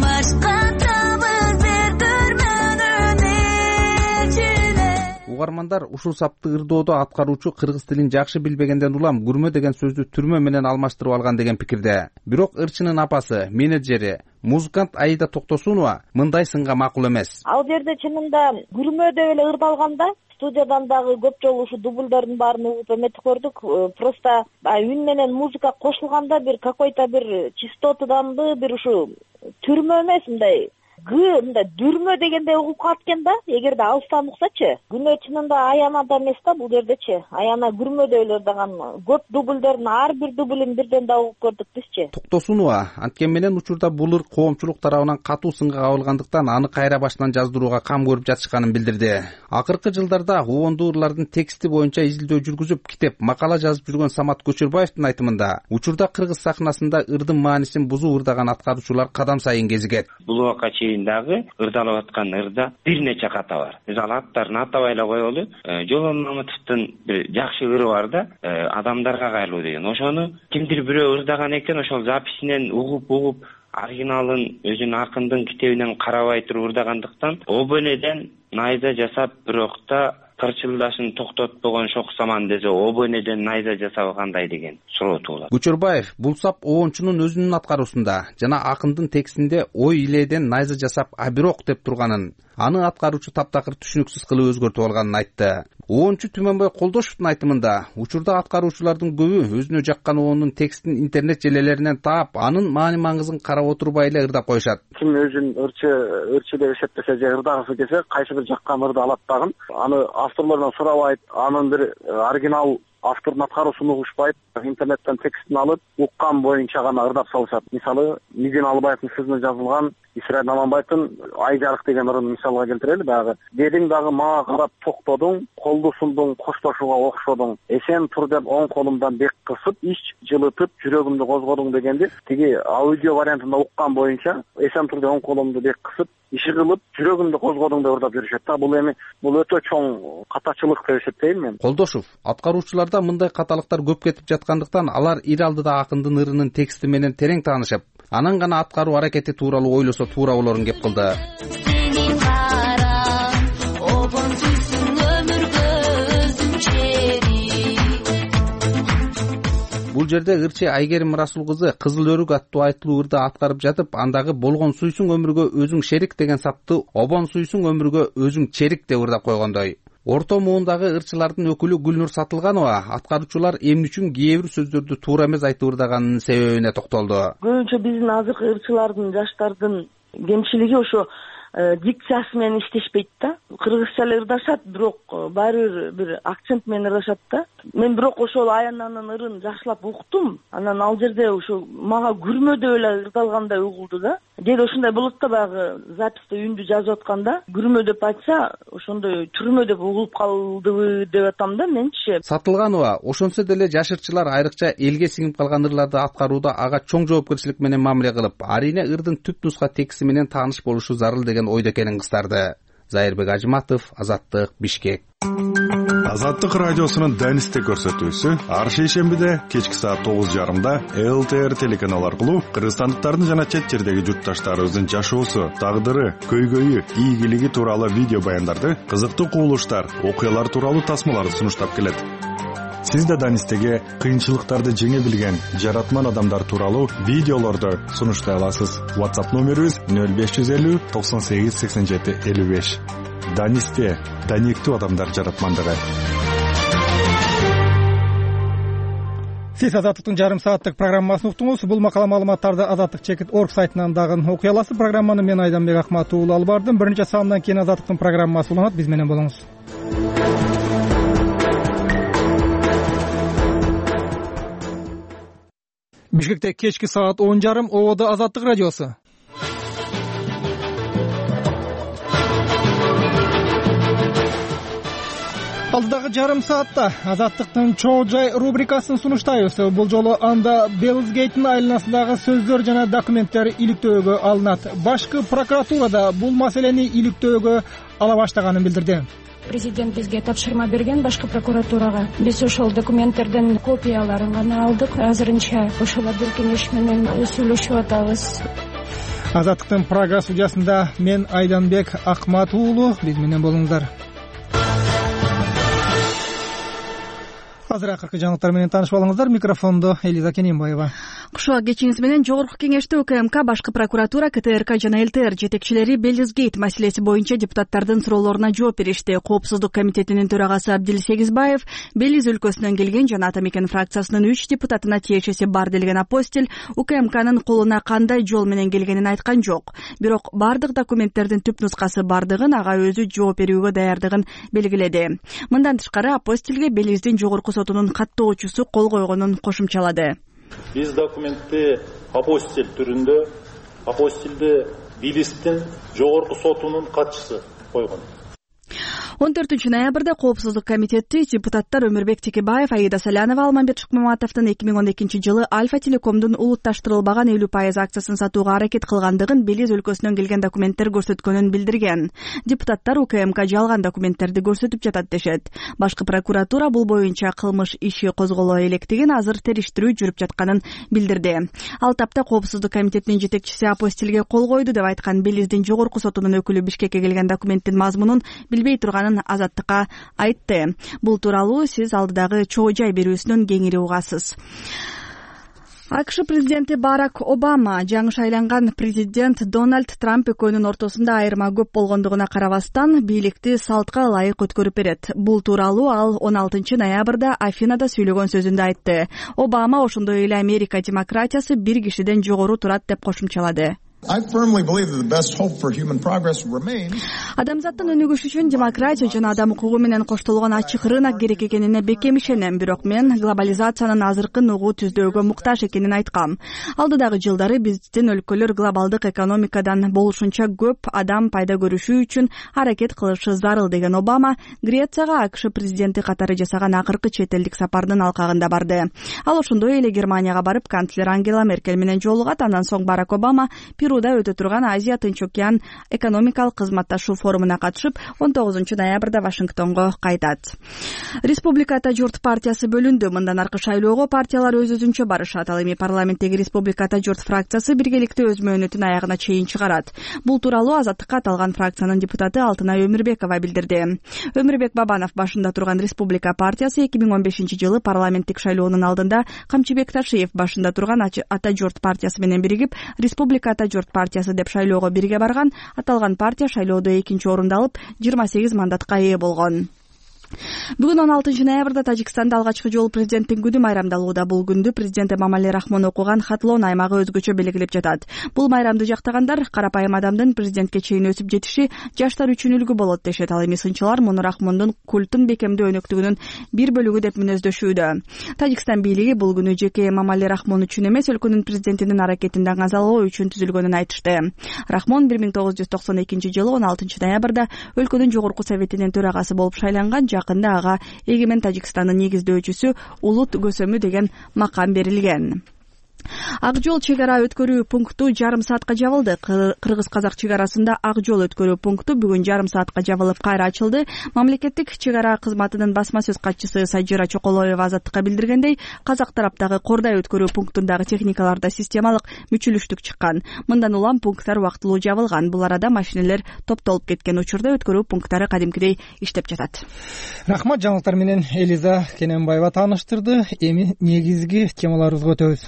Угармандар ушул сапты ырдоодо аткаруучу кыргыз тилин жакшы билбегенден улам күрмө деген сөздү түрмө менен алмаштырып алган деген пикирде. Бирок ырчынын апасы, менеджери, музыкант Аида Токтосунова мындай сынга макул эмес. Ал жерде чынында күрмө деп эле ырдалганда студиядан дагы көп жолу ушу дубльдөрдүн баарын угуп эметип көрдүк. Просто үн менен музыка кошулганда бир какой-то бир частотаданды бир ушу түрмө эмес, мындай мындай дүрмө дегенде угуп калат экен да. Эгерде алыстан уксачы, күнөө чынында Аянада эмес да, бул жердечи. Аяна күрмө деп эле ырдаган. Көп дубльдөрдүн ар бир дублин бирден да угуп көрдүк бизчи. Токтосунова анткени менен учурда бул ыр коомчулук тарабынан катуу сынга кабылгандыктан аны кайра башынан жаздырууга кам көрүп жатышканын билдирди. Акыркы жылдарда уондуу ырлардын тексти боюнча изилдөө жүргүзүп, китеп, макала жазып жүргөн Самат Көчөрбаевдин айтымында, учурда кыргыз сахнасында ырдын маанисин бузуу ырдаган аткаруучулар кадам сайын кезигет. Бул убакка дагы ырдалып аткан ырда бир нече ката бар. Мисалы аттарын атабай эле коелу. Жолон Мамытовдун бир жакшы ыры бар да, адамдарга кайрылуу деген. Ошону кимдир бирөө ырдаган экен, ошол записинен угуп оригиналын өзүнүн акындын китебинен карабай туруп ырдагандыктан обөнеден найза жасап, бирок да кырчылдашын токтотпогон шок саман десе обөнеден найза жасабы кандай деген суроо туулат. Көчөрбаев бул сап оончунун өзүнүн аткаруусунда жана акындын текстинде ой иледен найза жасап, а бирок деп турганын, аны аткаруучу таптакыр түшүнүксүз кылып өзгөртүп алганын айтты. Оончу Түмөнбой Колдошевдун айтымында, учурда аткаруучулардын көбү өзүнө жаккан оонун текстин интернет желелеринен таап, анын маани-маңызын карап отурбай эле ырдап коюшат. Ким өзүн ырчы деп эсептесе же ырдагысы келсе, кайсы бир жаккан ырды алат дагы, аны авторлордон сурабайт, анын бир оригинал автордун аткаруусун угушпайт, интернеттен текстин алып, уккан боюнча гана ырдап салышат. Мисалы, Мидин Алыбаевдин сөзүнө жазылган Исрай Наманбайдын Ай жарык деген ырын мисалга келтирели. Дагы дедиң дагы мага карап токтодуң, колду сундуң, коштошууга окшодуң. Эсен тур деп оң колумдан бек кысып, ич жылытып, жүрөгүмдү козгодуң дегенди тиги аудио вариантында уккан боюнча эсен тур деп оң колумду бек кысып, иши кылып, жүрөгүмдү козгодуң деп ырдап жүрүшөт да. Бул өтө чоң катачылык деп эсептейм мен. Колдошев аткаруучуларда мындай каталыктар көп кетип жаткандыктан алар ир алдыда акындын ырынын тексти менен терең таанышып, анан гана аткаруу аракети тууралуу ойлосо туура болорун кеп кылды. Бул жерде ырчы Айгерим Расул кызы Кызыл өрүк аттуу айтылуу ырды аткарып жатып, андагы болгон суйсуң өмүргө өзүң шерик деген сапты обон суйсуң өмүргө өзүң черик деп ырдап койгондой. Орто муундагы ырчылардын өкүлү Гүлнур Сатылганова аткаруучулар эмне үчүн кээ бир сөздөрдү туура эмес айтып ырдаганынын себебине токтолду. Көбүнчө биздин азыркы ырчылардын, жаштардын кемчилиги ошо дикциясы менен иштешпейт да. Кыргызча эле ырдашат, бирок баары бир акцент менен ырдашат да. Мен бирок ошол Аянанын ырын жакшылап уктум. Анан ал жерде ошо мага күрмө деп эле ырдалгандай угулду да. Кээде ошондой болот да, баягы записте үндү жазып атканда күрмө деп айтса, ошондой түрмө деп угулуп калдыбы деп атам да менчи. Сатылганова ошонсо деле жаш ырчылар айрыкча элге сиңип калган ырларды аткарууда ага чоң жоопкерчилик менен мамиле кылып, арийне ырдын түп нуска текси менен тааныш болушу зарыл деген ойдо экенин кыстарды. Зайырбек Ажыматов, Азаттык, Бишкек. Азаттык радиосунун Данисте көрсөтүүсү ар шейшембиде кечки саат 9:30 ЛТР телеканалы аркылуу кыргызстандыктардын жана чет жердеги журтташтарыбыздын жашоосу, тагдыры, көйгөйү, ийгилиги тууралуу видео баяндарды, кызыктуу кубулуштар, окуялар тууралуу тасмаларды сунуштап келет. Сиз да Данистеге кыйынчылыктарды жеңе билген жаратман адамдар тууралуу видеолорду сунуштай аласыз. WhatsApp номерибиз 0550 98 87 55. Данисте, даниктүү адамдар жаратмандыгы. Сиз Азаттыктын жарым сааттык программасын уктуңуз. Бул макала маалыматтарды Азаттык.org сайтынан дагы окуй аласыз. Программаны мен Айданбек Акмат уулу алып бардым. Бир нече саамдан кийин Азаттыктын программасы уланат. Биз менен болуңуз. Бишкекте кечки саат 10:30 ООД Азаттык радиосу. Алдыдагы жарым саатта Азаттыктын чоо жай рубрикасын сунуштайбыз. Бул жолу анда Беллсгейттин айланасындагы сөздөр жана документтер иликтөөгө алынат. Башкы прокуратурада бул маселени иликтөөгө ала баштаганын билдирди. Президент бизге тапшырма берген башкы прокуратурага. Биз ошол документтердин копияларын гана алдык. Азырынча ошолорду кеңеш менен сүйлөшүп атабыз. Азаттыктын Прага студиясында мен Айданбек Акмат уулу, биз менен болуңуздар. Азыр акыркы жаңылыктар менен таанышып алыңыздар. Микрофондо Элиза Кененбаева. Кушуа кечиңиз менен Жогорку кеңеште УКМК, башкы прокуратура, КТРК жана ЛТР жетекчилери Беллсгейт маселеси боюнча депутаттардын суроолоруна жооп беришти. Коопсуздук комитетинин төрагасы Абдил Сегизбаев Белиз өлкөсүнөн келген жана Атамекен фракциясынын 3 депутатына тиешеси бар делген апостил УКМКнын колуна кандай жол менен келгенин айткан жок. Бирок бардык документтердин түп нускасы бардыгын ага өзү жооп берүүгө даярдыгын белгиледи. Мындан тышкары апостилге Белиздин жогорку сотунун каттоочусу кол койгонун кошумчалады. Биз документти апостил түрүндө апостилди Белиздин жогорку сотунун катчысы койгон. 14 ноябрда Коопсуздук комитети депутаттар Өмүрбек Текебаев, Аида Салянова, Алмамбет Шыкмаматовдун 2012 жылы Альфа Телекомдун улутташтырылбаган 50% акциясын сатууга аракет кылгандыгын Белиз өлкөсүнөн келген документтер көрсөткөнүн билдирген. Депутаттар УКМК жалган документтерди көрсөтүп жатат дешет. Башкы прокуратура бул боюнча кылмыш иши козголо электигин, азыр териштирүү жүрүп жатканын билдирди. Ал тапта Коопсуздук комитетинин жетекчиси апостилге кол койду деп айткан Белиздин жогорку сотунун өкүлү Бишкекке келген документтин мазмунун билбей турганын Азаттыкка айтты. Бул тууралуу сиз алдыдагы чоо жай берүүсүнөн кеңири угасыз. АКШ президенти Барак Обама жаңы шайланган президент Дональд Трамп экөөнүн ортосунда айырма көп болгондугуна карабастан бийликти салтка ылайык өткөрүп берет. Бул тууралуу ал 16 ноябрда Афинада сүйлөгөн сөзүндө айтты. Обама ошондой эле Америка демократиясы бир кишиден жогору турат деп кошумчалады. Адамзаттын өнүгүшү үчүн демократия жана адам укугу менен коштолгон ачык рынок керек экенине бекем ишенем, бирок мен глобализациянын азыркы нугу түздөөгө муктаж экенин айткам. Алдыдагы жылдары биздин өлкөлөр глобалдык экономикадан болушунча көп адам пайда көрүшү үчүн аракет кылышы зарыл деген Обама Грецияга АКШ президенти катары жасаган акыркы чет элдик сапардын алкагында барды. Ал ошондой эле Германияга барып канцлер Ангела Меркель менен жолугат. Андан соң Барак Обама Перуда өтө турган Азия Тынч океан экономикалык кызматташуу форумуна катышып, 19 ноябрда Вашингтонго кайтат. Республиката журт партиясы бөлүндү. Мындан аркы шайлоого партиялар өз-өзүнчө барышат. Ал эми парламенттеги Республиката журт фракциясы биргеликте өз мөөнөтүн аягына чейин чыгарат. Бул тууралуу Азаттыкка аталган фракциянын депутаты Алтынай Өмүрбекова билдирди. Өмүрбек Бабанов башында турган Республика партиясы 2015 жылы парламенттик шайлоонун алдында Камчыбек Ташиев башында турган Ата журт партиясы менен биригип Республиката журт партиясы деп шайлоого бирге барган. Аталган партия шайлоодо 2-нчи орунду алып 28 мандатка ээ болгон. Бүгүн 16 ноябрда Тажикстанда алгачкы жолу президенттин күнү майрамдалууда. Бул күндү президент Эмомали Рахмон окуган Хатлон аймагы өзгөчө белгилеп жатат. Бул майрамды жактагандар карапайым адамдын президентке чейин өсүп жетиши жаштар үчүн үлгү болот дешет. Ал эми сынчылар муну Рахмондун культун бекемдүү өнөктүгүнүн бир бөлүгү деп мүнөздөшүүдө. Тажикстан бийлиги бул күнү жеке Эмомали Рахмон үчүн эмес, өлкөнүн президентинин аракетин даңазалоо үчүн түзүлгөнүн айтышты. Рахмон 1992 жылы 16 ноябрда өлкөнүн жогорку советинин төрагасы болуп шайланган. Жакында ага эгемен Тажикстандын негиздөөчүсү улут көсөмү деген макам берилген. Ак жол чек ара өткөрүү пункту жарым саатка жабылды. Кыргыз-казак чек арасында ак жол өткөрүү пункту бүгүн жарым саатка жабылып кайра ачылды. Мамлекеттик чек ара кызматынын басма сөз катчысы Сажира Чоколоева Азаттыкка билдиргендей, казак тараптагы Кордай өткөрүү пунктундагы техникаларда системалык мүчүлүштүк чыккан. Мындан улам пункттар убактылуу жабылган. Бул арада машинелер топтолуп кеткен учурда өткөрүү пункттары кадимкидей иштеп жатат. Рахмат, жаңылыктар менен Элиза Кененбаева тааныштырды. Эми негизги темаларыбызга өтөбүз.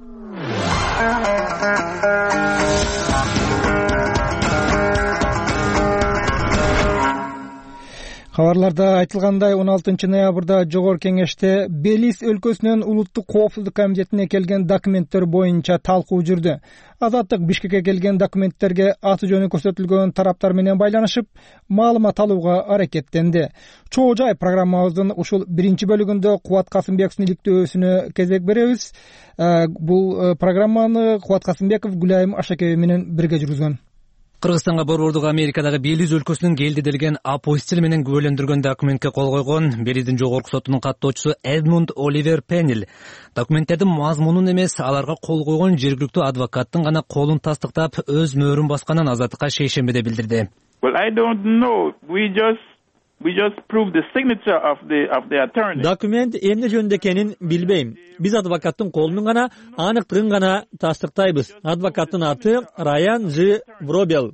Кабарларда айтылгандай 16 ноябрда Жогорку Кеңеште Белиз өлкөсүнүн улуттук коопсуздук комитетине келген документтер боюнча талкуу жүрдү. Азаттык Бишкекке келген документтерге аты жөнү көрсөтүлгөн тараптар менен байланышып, маалымат алууга аракеттенди. Чоо жай программабыздын ушул биринчи бөлүгүндө Кубат Касымбековдун иликтөөсүнө кезек беребиз. Бул программаны Кубат Касымбеков Гүлайым Ашакеева менен бирге жүргүзгөн. Кыргызстанга борбордук Америкадагы Белиз өлкөсүнүн келдиделген апостил менен күбөлөндүргөн документке кол койгон Белиздин жогорку сотунун каттоочусу Эдмунд Оливер Пеннил документтердин мазмунун эмес, аларга кол койгон жергиликтүү адвокаттын гана колун тастыктап, өз мөөрүн басканын Азаттыкка шейшембиде билдирди. Документ эмне жөнүндө экенин билбейм. Биз адвокаттын колунун гана аныктыгын гана тастыктайбыз. Адвокаттын аты Райан Ж. Вробел.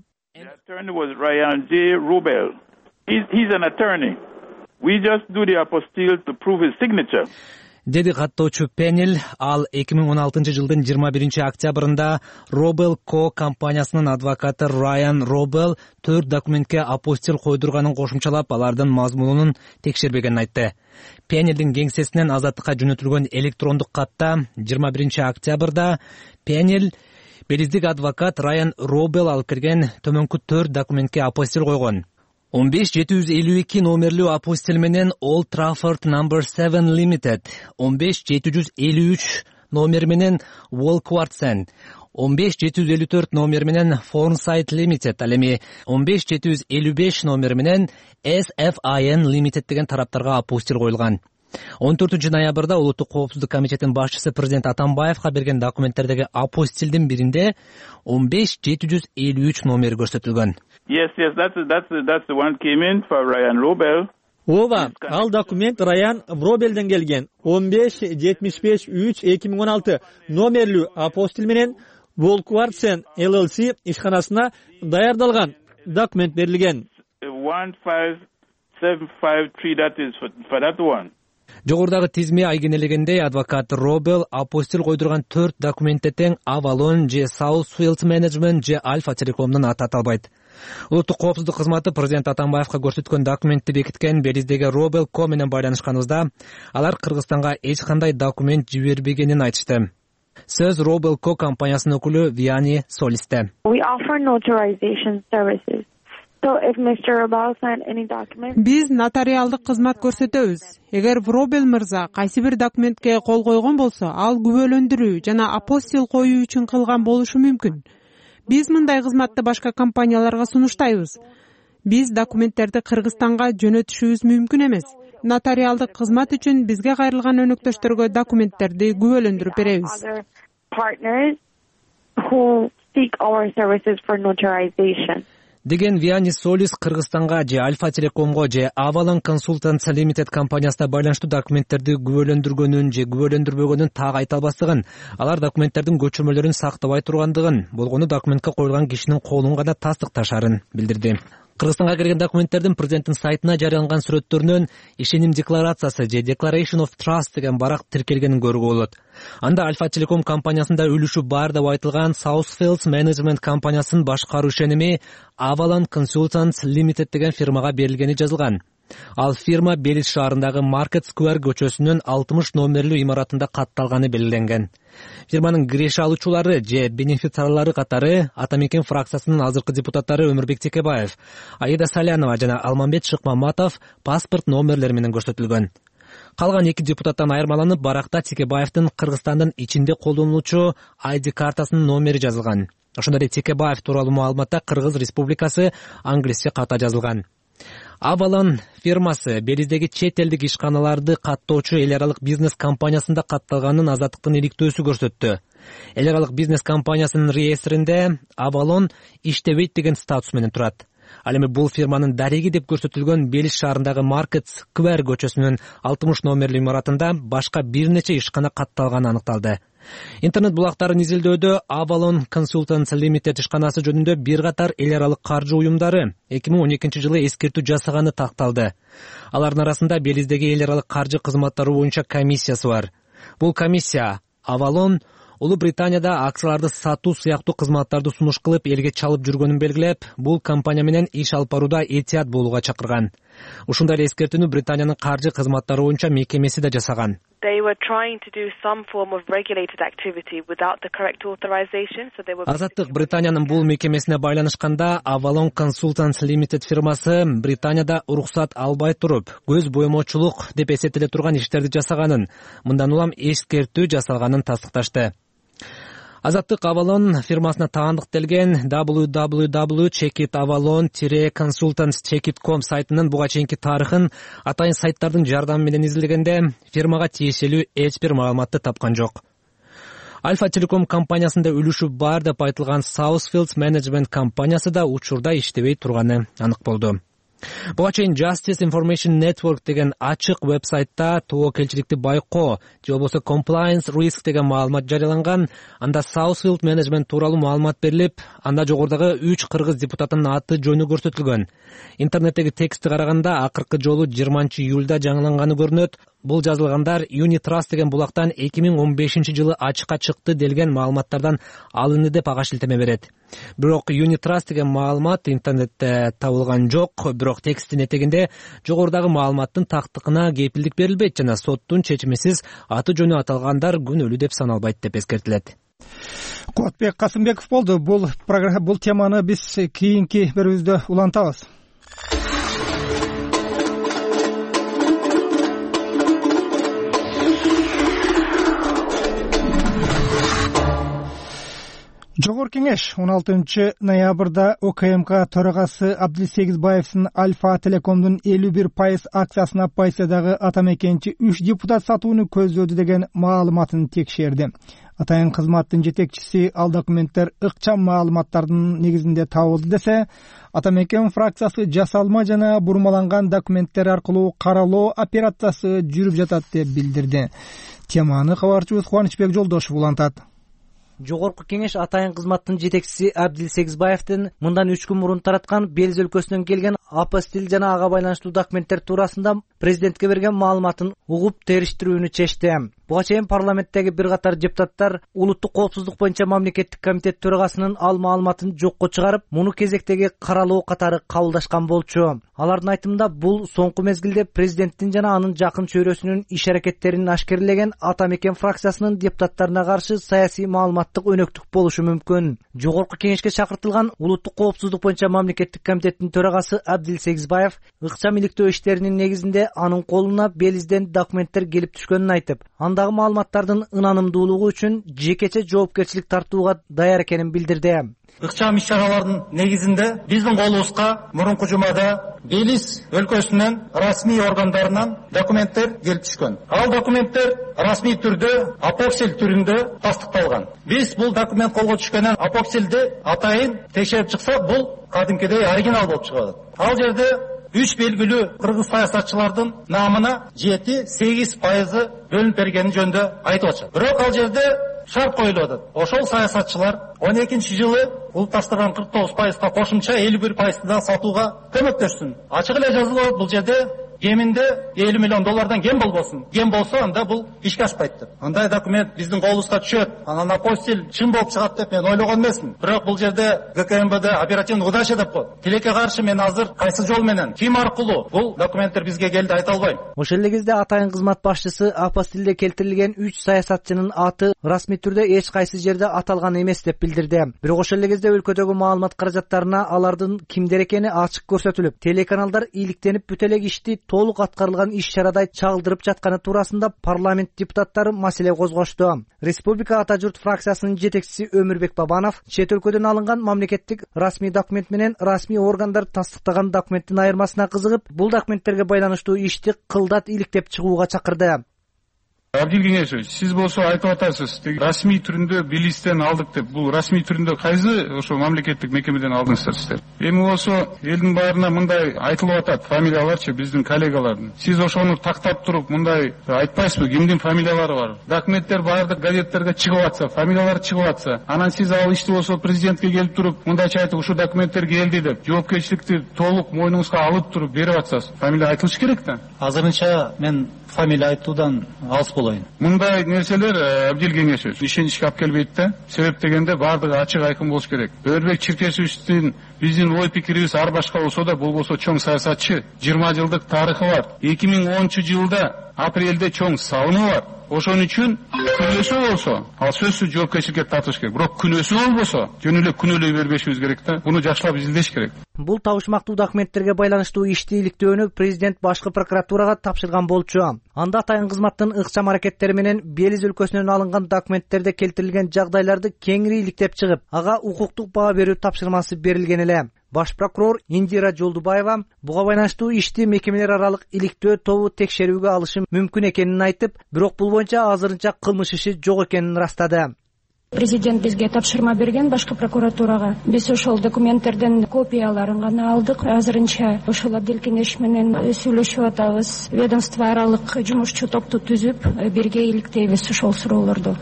Деди каттоочу Пеннил. Ал 2016 жылдын 21 октябрында Робел Ко компаниясынын адвокаты Райан Робел 4 документке апостил койдурганын кошумчалап, алардын мазмунун текшербегенин айтты. Пеннилдин кеңсесинен Азаттыкка жөнөтүлгөн электрондук катта 21 октябрда Пеннил белиздик адвокат Райан Робел алып кирген төмөнкү 4 документке апостил койгон. 15752 номерлүү апостил менен Old Trafford No. 7 Limited, 15753 номер менен Walkwartsen, 15754 номер менен Fornside Limited, ал эми 15755 номер менен SFIN Limited деген тараптарга апостил коюлган. 14 ноябрда Улуттук коопсуздук комитетинин башчысы президент Атамбаевга берген документтердеги апостилдин биринде 15753 номери көрсөтүлгөн. Yes, that's the one came in for Ryan Robel. Ооба, ал документ Раян Вробелден келген. 15753-2016 номерлүү апостил менен Walkwartsen LLC ишканасына даярдалган документ берилген. 15753, that is for that one. Жогорудагы тизме айгинелегендей, адвокат Робел апостил койдурган 4 документте тең Avalon же Southfield Management же Alpha Telecom'дун аты аталбайт. Улуттук коопсуздук кызматы президент Атамбаевга көрсөткөн документти бекиткен Белиздеги Робел Ко менен байланышканыбызда, алар Кыргызстанга эч кандай документ жибербегенин айтышты. Сөз Робел Ко компаниясынын өкүлү Виани Солисте. We offer notarization services. Биз нотариалдык кызмат көрсөтөбүз. Эгер Вробел мырза кайсы бир документке кол койгон болсо, ал күбөлөндүрүү жана апостил коюу үчүн кылган болушу мүмкүн. Биз мындай кызматты башка компанияларга сунуштайбыз. Биз документтерди Кыргызстанга жөнөтүшүбүз мүмкүн эмес. Нотариалдык кызмат үчүн бизге кайрылган өнөктөштөргө документтерди күбөлөндүрүп беребиз. Деген Виани Солис Кыргызстанга же Alpha Telecom'го же Avalon Consultants Limited компаниясына байланыштуу документтерди күбөлөндүргөнүн же күбөлөндүрбөгөнүн так айта албастыгын, алар документтердин көчүрмөлөрүн сактабай тургандыгын, болгону документке коюлган кишинин колун гана тастыкташарын билдирди. Кыргызстанга келген документтердин президенттин сайтына жарыяланган сүрөттөрүнөн ишеним декларациясы же Declaration of Trust деген барак тиркелгенин көрүүгө болот. Анда Alpha Telecom компаниясында үлүшү бар деп айтылган Southfield Management компаниясынын башкаруу ишеними Avalon Consultants Limited деген фирмага берилгени жазылган. Ал фирма Белиз шаарындагы Market Square көчөсүнүн 60 номерлүү имаратында катталганы белгиленген. Фирманын киреше алуучулары же бенефициарлары катары Ата Мекен фракциясынын азыркы депутаттары Өмүрбек Текебаев, Аида Салянова жана Алмамбет Шыкмаматов паспорт номерлери менен көрсөтүлгөн. Калган 2 депутаттан айырмаланып, баракта Текебаевдин Кыргызстандын ичинде колдонулуучу ID картасынын номери жазылган. Ошондой эле Текебаев тууралуу маалыматта Кыргыз Республикасы англисче ката жазылган. Avalon фирмасы Белиздеги чет элдик ишканаларды каттоочу эл аралык бизнес компаниясында катталганын Азаттыктын иликтөөсү көрсөттү. Эл аралык бизнес компаниясынын реестринде Avalon иштебейт деген статус менен турат. Ал эми бул фирманын дареги деп көрсөтүлгөн Белис шаарындагы Market Square көчөсүнүн 60 номерлүү имаратында башка бир нече ишкана катталганы аныкталды. Интернет булактарын изилдөөдө Avalon Consultants Limited ишканасы жөнүндө бир катар эл аралык каржы уюмдары 2012 жылы эскертүү жасаганы такталды. Алардын арасында Белиздеги эл аралык каржы кызматтары боюнча комиссиясы бар. Бул комиссия Avalon Улуу Британияда акцияларды сатуу сыяктуу кызматтарды сунуш кылып элге чалып жүргөнүн белгилеп, бул компания менен иш алып барууда этият болууга чакырган. Ушундай эле эскертүүнү Британиянын каржы кызматтары боюнча мекемеси да жасаган. Азаттык Британиянын бул мекемесине байланышканда Avalon Consultants Limited фирмасы Британияда уруксат албай туруп, көз боемочулук деп эсептеле турган иштерди жасаганын, мындан улам эскертүү жасалганын тастыкташты. Азаттык Avalon фирмасына таандыктелген www.checkitavalon-consultants.com сайтынын буга чейинки тарыхын атайын сайттардын жардамы менен изилдегенде фирмага тиешелүү эч бир маалыматты тапкан жок. Альфа Телеком компаниясында үлүшү бар деп айтылган Southfields Management компаниясы да учурда иштебей турганы анык болду. Буга чейин Justice Information Network деген ачык вебсайтта тобокелчиликти байкоо же болбосо Compliance Risk деген маалымат жарыяланган. Анда Southfield Management тууралуу маалымат берилип, анда жогорудагы 3 кыргыз депутатынын аты жөнү көрсөтүлгөн. Интернеттеги текстти караганда акыркы жолу 20-июлда жаңыланганы көрүнөт. Бул жазылгандар Unitrust деген булактан 2015 жылы ачыкка чыкты делген маалыматтардан алынды деп ага шилтеме берет. Бирок Unitrust деген маалымат интернетте табылган жок, бирок текстин этегинде жогорудагы маалыматтын тактыкына кепилдик берилбейт жана соттун чечимисиз аты жөнү аталгандар күнөөлүү деп саналбайт деп эскертилет. Куатбек Касымбеков болду. Бул теманы биз кийинки берүүбүздө улантабыз. Жогорку кеңеш 16 ноябрда ОКМК төрагасы Абдилсегизбаевдин Альфа Телекомдун 51% акциясына Пайсадагы атамекенчи 3 депутат сатууну көздөөдү деген маалыматын текшерди. Атайын кызматтын жетекчиси ал документтер ыкчам маалыматтардын негизинде табылды десе, атамекен фракциясы жасалма жана бурмаланган документтер аркылуу каралоо операциясы жүрүп жатат деп билдирди. Теманы кабарчыбыз Кубанычбек Жолдошев улантат. Жогорку кеңеш атайын кызматтын жетекчиси Абдилсегизбаевдин мындан 3 күн мурун тараткан Белиз өлкөсүнөн келген апостил жана ага байланыштуу документтер туурасында президентке берген маалыматын угуп териштирүүнү чечти. Буга чейин парламенттеги бир катар депутаттар улуттук коопсуздук боюнча мамлекеттик комитет төрагасынын ал маалыматын жокко чыгарып, муну кезектеги каралоо катары кабылдашкан болчу. Алардын айтымында бул соңку мезгилде президенттин жана анын жакын чөйрөсүнүн иш-аракеттерин ашкерлеген атамекен фракциясынын депутаттарына каршы саясий маалыматтык өнөктүк болушу мүмкүн. Жогорку кеңешке чакыртылган улуттук коопсуздук боюнча мамлекеттик комитеттин төрагасы Абдилсегизбаев ыкчам иликтөө иштеринин негизинде анын колуна Белизден документтер келип түшкөнүн айтып, андагы маалыматтардын ынанымдуулугу үчүн жекече жоопкерчилик тартууга даяр экенин билдирди. Ыкчам иш-чаралардын негизинде биздин колубузга мурунку жумада Белиз өлкөсүнүн расмий органдарынан документтер келип түшкөн. Ал документтер расмий түрдө апоксил түрүндө тастыкталган. Биз бул документ колго түшкөндөн апоксилди атайын текшерип чыкса, бул кадимкидей оригинал болуп чыгат. Ал жерде 3 белгилүү кыргыз саясатчылардын намына 7-8% бөлүнүп бергени жөнүндө айтып атышат. Бирок ал жерде шарт коюлуп атат. Ошол саясатчылар 12 жылы улутташтырган 49%га кошумча 51%ды да сатууга көмөктөшсүн. Ачык эле жазылып, бул жерде кеминде $50 миллион кем болбосун. Кем болсо анда бул ишке ашпайт деп. Андай документ биздин колубузга түшөт. Анан апостил чын болуп чыгат деп мен ойлогон эмесмин. Бирок бул жерде ГКМБД оперативный удача деп коет. Тилекке каршы мен азыр кайсы жол менен, ким аркылуу бул документтер бизге келди айта албайм. Ошол эле кезде атайын кызмат башчысы апостилде келтирилген 3 саясатчынын аты расмий түрдө эч кайсы жерде аталган эмес деп билдирди. Бирок ошол эле кезде өлкөдөгү маалымат каражаттарына алардын кимдер экени ачык көрсөтүлүп, телеканалдар ийгиликтенип бүт элек ишти толук аткарылган иш-чарадай чагылдырып жатканы туурасында парламент депутаттары маселе козгошту. Республика Ата журт фракциясынын жетекчиси Өмүрбек Бабанов чет өлкөдөн алынган мамлекеттик расмий документ менен расмий органдар тастыктаган документтин айырмасына кызыгып, бул документтерге байланыштуу ишти кылдат иликтеп чыгууга чакырды. Абдил Кеңешевич, сиз болсо айтып атасыз, расмий түрүндө Белистен алдык деп. Бул расмий түрүндө кайсы ошо мамлекеттик мекемеден алдыңыздар сиздер? Эми болсо элдин баарына мындай айтылып атат, фамилияларчы биздин коллегалардын. Сиз ошону тактап туруп мындай айтпайсызбы, кимдин фамилиялары бар? Документтер баардык газеттерге чыгып атса, фамилиялар чыгып атса, анан сиз ал ишти болсо президентке келип туруп мындайча айтып, ушул документтер келди деп, жоопкерчиликти толук мойнуңузга алып туруп берип атсаңыз, фамилия айтылыш керек да. Азырынча мен фамилия айтуудан алыс болоюн. Мындай нерселер Абдил Кеңешевич ишеничке алып келбейт да. Себеп дегенде баардыгы ачык айкын болуш керек. Өрбек Чиркешевичтин биздин ой пикирибиз ар башка болсо да, бул болсо чоң саясатчы, 20 жылдык тарыхы бар. 2010-жылда апрелде чоң салымы бар. Ошон үчүн күнөөсү болсо, ал сөзсүз жоопкерчиликке тартыш керек. Бирок күнөөсү болбосо, жөн эле күнөөлөй бербешибиз керек да. Буну жакшылап изилдеш керек. Бул табышмактуу документтерге байланыштуу ишти иликтөөнү президент башкы прокуратурага тапшырган болчу. Анда атайын кызматтын ыкчам аракеттери менен Белиз өлкөсүнөн алынган документтерде келтирилген жагдайларды кеңири иликтеп чыгып, ага укуктук баа берүү тапшырмасы берилген эле. Баш прокурор Индира Жолдубаева буга байланыштуу ишти мекемелер аралык иликтөө тобу текшерүүгө алышы мүмкүн экенин айтып, бирок бул боюнча азырынча кылмыш иши жок экенин ырастады. Президент бизге тапшырма берген башкы прокуратурага. Биз ошол документтердин копияларын гана алдык. Азырынча ошол Абдил Кеңеш менен сүйлөшүп атабыз. Ведомство аралык жумушчу топту түзүп, бирге иликтейбиз ошол суроолорду.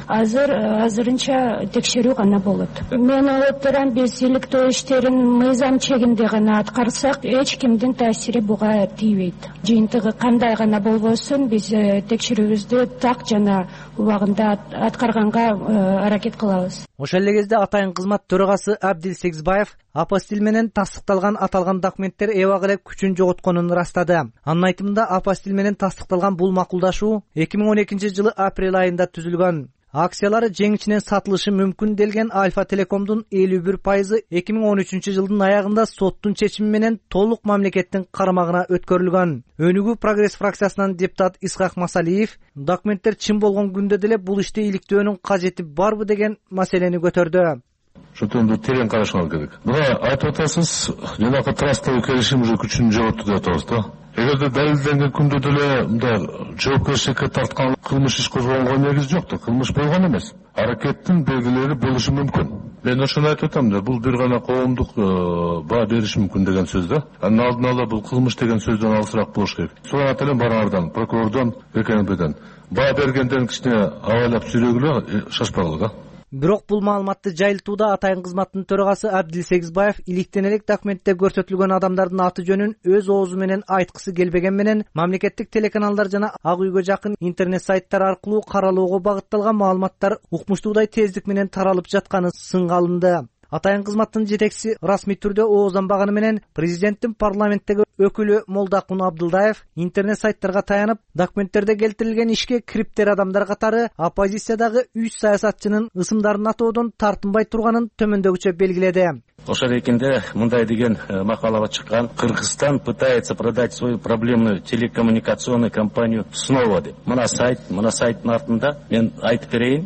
Азырынча текшерүү гана болот. Мен отурам, биз иликтөө иштерин мыйзам чегинде гана аткарсак, эч кимдин таасири буга тийбейт. Жыйынтыгы кандай гана болбосун, биз текшерүүбүздү так жана убагында аткарганга аракет кылабыз. Ошол эле кезде атайын кызмат төрагасы Абдил Сегизбаев апостиль менен тастыкталган аталган документтер эбак эле күчүн жоготконун ырастады. Анын айтымында апостиль менен тастыкталган бул макулдашуу 2012-жылы апрель айында түзүлгөн. Акциялары жеңичинен сатылышы мүмкүн делген Альфа Телекомдун 51% 2013-жылдын аягында соттун чечими менен толук мамлекеттин карамагына өткөрүлгөн. Өнүгүү Прогресс фракциясынан депутат Исхак Масалиев документтер чын болгон күндө деле бул ишти иликтөөнүн кажети барбы деген маселени көтөрдү. Ошондо терең карашыңар керек. Мына айтып атасыз, жанагы трастовый келишим уже күчүн жоготту деп атабыз да. Эгерде далилденген күндө деле мындай жоопкерчиликке тарткан кылмыш иш козгоонго негиз жок да, кылмыш болгон эмес. Аракеттин белгилери болушу мүмкүн. Мен ошону айтып атам да, бул бир гана коомдук баа бериши мүмкүн деген сөз да. Анын алдын ала бул кылмыш деген сөздөн алысыраак болуш керек. Сурап элем барыңардан, прокурордон, КНБден. Баа бергенден кичине абайлап сүйлөгүлө, шашпагыла да. Бирок бул маалыматты жайылтууда атайын кызматтын төрагасы Абдил Сегизбаев иликтен элек документте көрсөтүлгөн адамдардын аты жөнүн өз оозу менен айткысы келбеген менен мамлекеттик телеканалдар жана ак үйгө жакын интернет сайттар аркылуу каралоого багытталган маалыматтар укмуштуудай тездик менен таралып жатканы сынга алынды. Атайын кызматтын жетекчиси расмий түрдө оозданбаганы менен президенттин парламенттеги өкүлү Молдакун Абдылдаев интернет сайттарга таянып, документтерде келтирилген ишке криптер адамдар катары оппозициядагы 3 саясатчынын ысымдарын атоодон тартынбай турганын төмөндөгүчө белгиледи. Ошол экинде мындай деген макалага чыккан: Кыргызстан пытается продать свою проблемную телекоммуникационную компанию снова деп. Мына сайттын артында мен айтып берейин,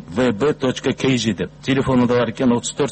vb.kg деп. Телефонунда бар экен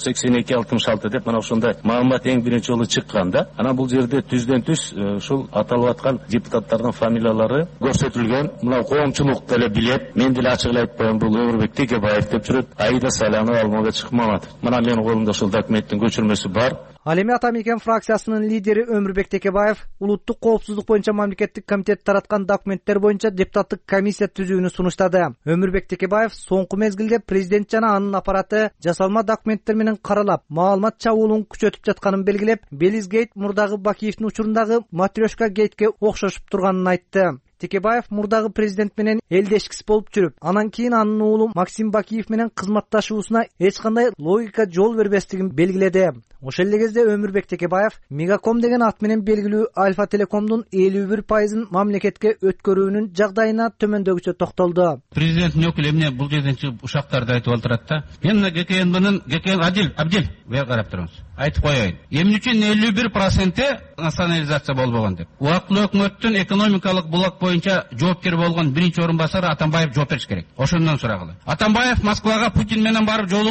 348266 деп. Мына ошондой маалымат эң биринчи жолу чыккан да. Анан бул жерде түздөн түз ушул аталып аткан депутаттардын фамилиялары көрсөтүлгөн. Мына коомчулук деле билет. Мен деле ачык айтпайм, бул Өмүрбек Текебаев деп жүрөт. Аида Салянова, Алмамбет Маматов. Мына менин колумда ушул документтин көчүрмөсү бар. Ал эми Атамекен фракциясынын лидери Өмүрбек Текебаев улуттук коопсуздук боюнча мамлекеттик комитет тараткан документтер боюнча депутаттык комиссия түзүүнү сунуштады. Өмүрбек Текебаев соңку мезгилде президент жана анын аппараты жасалма документтер менен каралап, маалымат чабуулун күчөтүп жатканын белгилеп, Белиз гейт мурдагы Бакиевдин учурундагы Матрешка гейтке окшошуп турганын айтты. Текебаев мурдагы президент менен элдешкис болуп жүрүп, анан кийин анын уулу Максим Бакиев менен кызматташуусуна эч кандай логика жол бербестигин белгиледи. Ошол эле кезде Өмүрбек Текебаев Мегаком деген ат менен белгилүү Альфа Телекомдун 51%-ын мамлекетке өткөрүүнүн жагдайына төмөндөгүчө токтолду. Президенттин өкүлү эмне бул жерден ушактарды айтып отурат да. Мен ГКНБнын Абдил бер карап турыңыз. Айтып коеюн. Эмне үчүн 51% национализация болбогон деп. Убактылуу өкмөттүн экономикалык блок боюнча жоопкер болгон биринчи орун басары Атамбаев жооп бериш керек. Ошондон сурагыла. Атамбаев Москвага Путин менен барып жолугуп,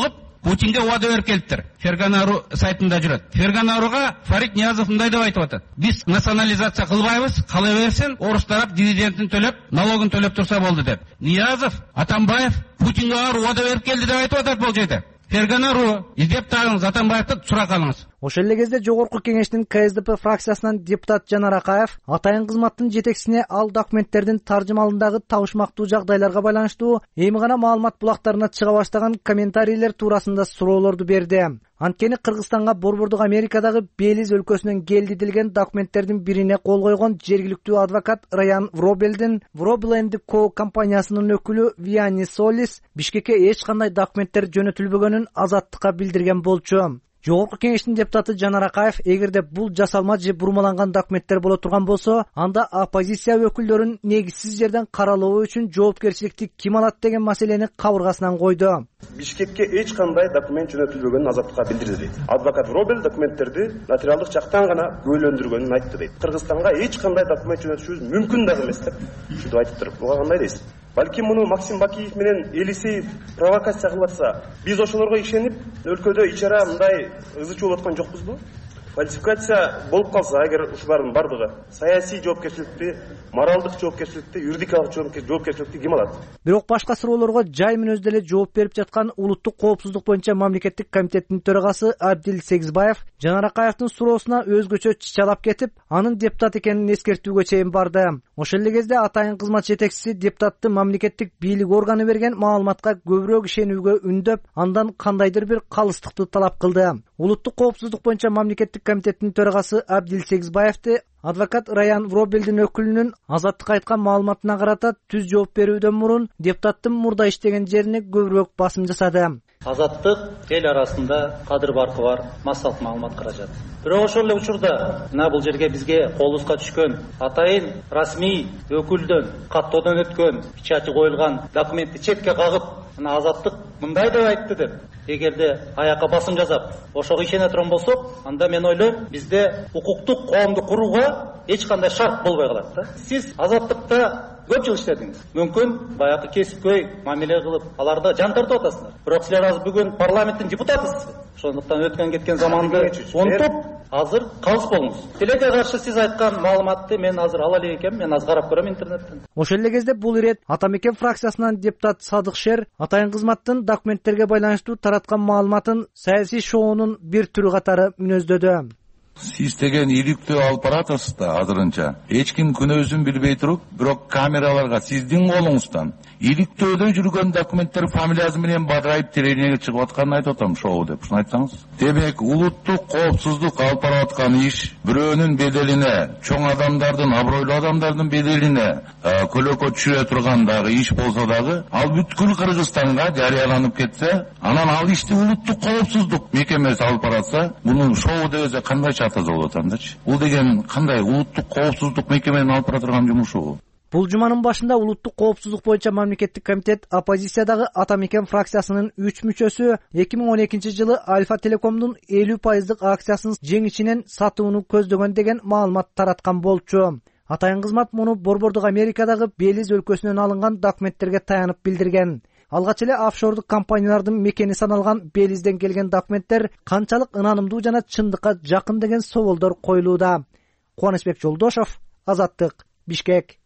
Путинге убада берип келиптир. Ферганару сайтында жүрөт. Ферганаруга Фарид Ниязов мындай деп айтып атат. Биз национализация кылбайбыз, кала берсин, орус тарап дивидендин төлөп, налогун төлөп турса болду деп. Ниязов, Атамбаев Путинге убада берип келди деп айтып атат бул жерде. Ферганару издеп тагыңыз, Атамбаевди сурак алыңыз. Ошол эле кезде жогорку кеңештин КСДП фракциясынан депутат Жанар Акаев атайын кызматтын жетекчисине ал документтердин таржымалындагы табышмактуу жагдайларга байланыштуу эми гана маалымат булактарына чыга баштаган комментарийлер туурасында суроолорду берди. Анткени Кыргызстанга Борбордук Америкадагы Белиз өлкөсүнөн келди делген документтердин бирине кол койгон жергиликтүү адвокат Раян Вробелдин Вробел & Co компаниясынын өкүлү Вианис Солис Бишкекке эч кандай документтер жөнөтүлбөгөнүн Азаттыкка билдирген болчу. Жогорку кеңештин депутаты Жанар Акаев эгерде бул жасалма же бурмаланган документтер боло турган болсо, анда оппозиция өкүлдөрүн негизсиз жерден каралоо үчүн жоопкерчиликти ким алат деген маселени кабыргасынан койду. Бишкекке эч кандай документ жөнөтүлбөгөнүн Азаттыкка билдирди дейт. Адвокат Робел документтерди нотариалдык жактан гана күбөлөндүргөнүн айтты дейт. Кыргызстанга эч кандай документ жөнөтүшүбүз мүмкүн дагы эмес деп ушинтип айтып туруп, буга кандай дейсиз? Балким муну Максим Бакиев менен Элисеев провокация кылып атса, биз ошолорго ишенип, өлкөдө ичара мындай ызы чуулап аткан жокпузбу? Фальсификация болуп калса, эгер ушулардын бардыгы саясий жоопкерчиликти, моралдык жоопкерчиликти, юридикалык жоопкерчиликти ким алат? Бирок башка суроолорго жай мүнөздө эле жооп берип жаткан Улуттук коопсуздук боюнча мамлекеттик комитеттин төрагасы Абдил Сегизбаев Жанар Акаевдин суроосуна өзгөчө чычалап кетип, анын депутат экенин эскертүүгө чейин барды. Ошол эле кезде атайын кызмат жетекчиси депутатты мамлекеттик бийлик органы берген маалыматка көбүрөөк ишенүүгө үндөп, андан кандайдыр бир калыстыкты талап кылды. Улуттук коопсуздук боюнча мамлекеттик комитеттин төрагасы Абдил Сегизбаевди адвокат Раян Вробелдин өкүлүнүн Азаттыкка айткан маалыматына карата түз жооп берүүдөн мурун депутаттын мурда иштеген жерине көбүрөөк басым жасады. Азаттык эл арасында кадыр баркы бар массалык маалымат каражат. Бирок ошол эле учурда бул жерге бизге колубузга түшкөн атайын расмий өкүлдөн каттоодон өткөн печати коюлган документти четке кагып, Азаттык мындай деп айтты деп, эгерде аякка басым жасап, ошого ишене турган болсок, анда мен ойлойм, бизде укуктук коомду курууга эч кандай шарт болбой калат да. Сиз Азаттыкта көп жыл иштедиңиз. Мүмкүн баягы кесипкөй мамиле кылып, аларды жан тартып атасыздар. Бирок силер азыр бүгүн парламенттин депутатысыз. Ошондуктан өткөн кеткен заманды унутуп, азыр калыс болуңуз. Тилекке каршы сиз айткан маалыматты мен азыр ала элек экенмин, мен азыр карап көрөм интернеттен. Ошол эле кезде бул ирет Атамекен фракциясынан депутат Садык Шер атайын кызматтын документтерге байланыштуу тараткан маалыматын саясий шоунун бир түрү катары мүнөздөдү. Сиз деген иликтөө алып баратасыз да азырынча. Эч ким күнөөсүн билбей туруп, бирок камераларга сиздин колуңуздан иликтөөдө жүргөн документтер фамилиясы менен бадырайып телевидениеге чыгып атканын айтып атам, шоу деп. Ушуну айтсаңыз. Демек, улуттук коопсуздук алып барып аткан иш бирөөнүн беделине, чоң адамдардын, абройлуу адамдардын беделине көлөкө түшүрө турган дагы иш болсо дагы, ал бүткүл Кыргызстанга жарыяланып кетсе, анан ал ишти улуттук коопсуздук мекемеси алып баратса, муну шоу десе кандай чатасы болот андачы? Бул деген кандай улуттук коопсуздук мекеменин алып бара турган жумушу? Бул жуманын башында Улуттук коопсуздук боюнча мамлекеттик комитет оппозициядагы Атамекен фракциясынын 3 мүчөсү 2012 жылы Альфа Телекомдун 50% акциясын жеңишинен сатууну көздөгөн деген маалымат тараткан болчу. Атайын кызмат муну Борбордук Америкадагы Белиз өлкөсүнөн алынган документтерге таянып билдирген. Алгач эле офшордук компаниялардын мекени саналган Белизден келген документтер канчалык ынанымдуу жана чындыкка жакын деген соолдор коюлууда. Кубанычбек Жолдошов, Азаттык, Бишкек.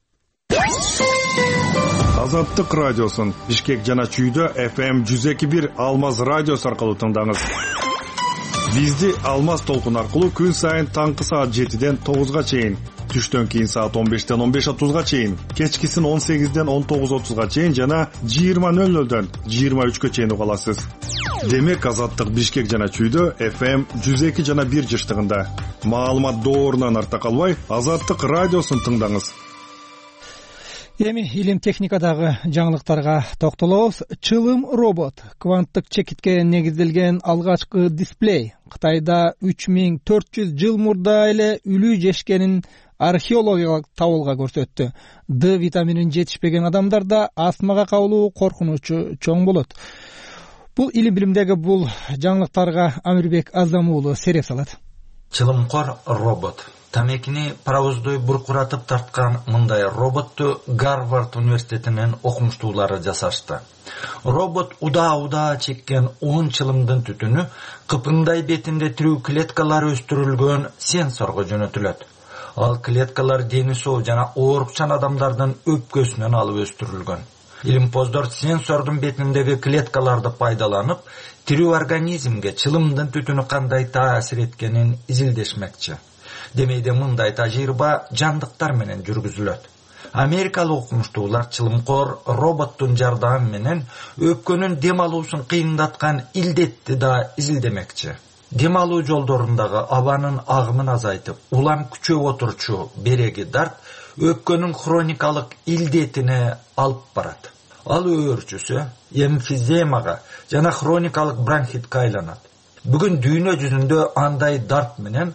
Азаттык радиосун Бишкек жана Чүйдө FM 102.1 Алмаз радиосу аркылуу тыңдаңыз. Бизди Алмаз толкун аркылуу күн сайын таңкы саат 7ден 9га чейин, түштөн кийин саат 15ден 15:30га чейин, кечкисин 18ден 19:30га чейин жана 20:00дөн 23га чейин уга аласыз. Демек Азаттык Бишкек жана Чүйдө FM 102 жана 1 жыштыгында. Маалымат доорунан арта калбай, Азаттык радиосун тыңдаңыз. Эми илим техникадагы жаңылыктарга токтолобуз. Чылым робот кванттык чекитке негизделген алгачкы дисплей. Кытайда 3400 жыл мурда эле үлүү жешкенин археологиялык табылга көрсөттү. Д витаминин жетишпеген адамдарда астмага кабылуу коркунучу чоң болот. Бул илим билимдеги бул жаңылыктарга Амирбек Аздам уулу сереп салат. Чылымкор робот. Тамекини паровоздой буркуратып тарткан мындай роботту Гарвард университетинин окумуштуулары жасашты. Робот удаа чеккен 10 чылымдын түтүнү кыпыңдай бетинде тирүү клеткалар өстүрүлгөн сенсорго жөнөтүлөт. Ал клеткалар дени соо жана оорукчан адамдардын өпкөсүнөн алып өстүрүлгөн. Илимпоздор сенсордун бетиндеги клеткаларды пайдаланып, тирүү организмге чылымдын түтүнү кандай таасир эткенин изилдешмекчи. Демейде мындай тажрыйба жандыктар менен жүргүзүлөт. Америкалык окумуштуулар чылымкор роботтун жардамы менен өпкөнүн дем алуусун кыйындаткан илдетти да изилдемекчи. Дем алуу жолдорундагы абанын агымын азайтып, улам күчөп отурчу береги дарт өпкөнүн хроникалык илдетине алып барат. Ал өөрчүсү эмфиземага жана хроникалык бронхитке айланат. Бүгүн дүйнө жүзүндө андай дарт менен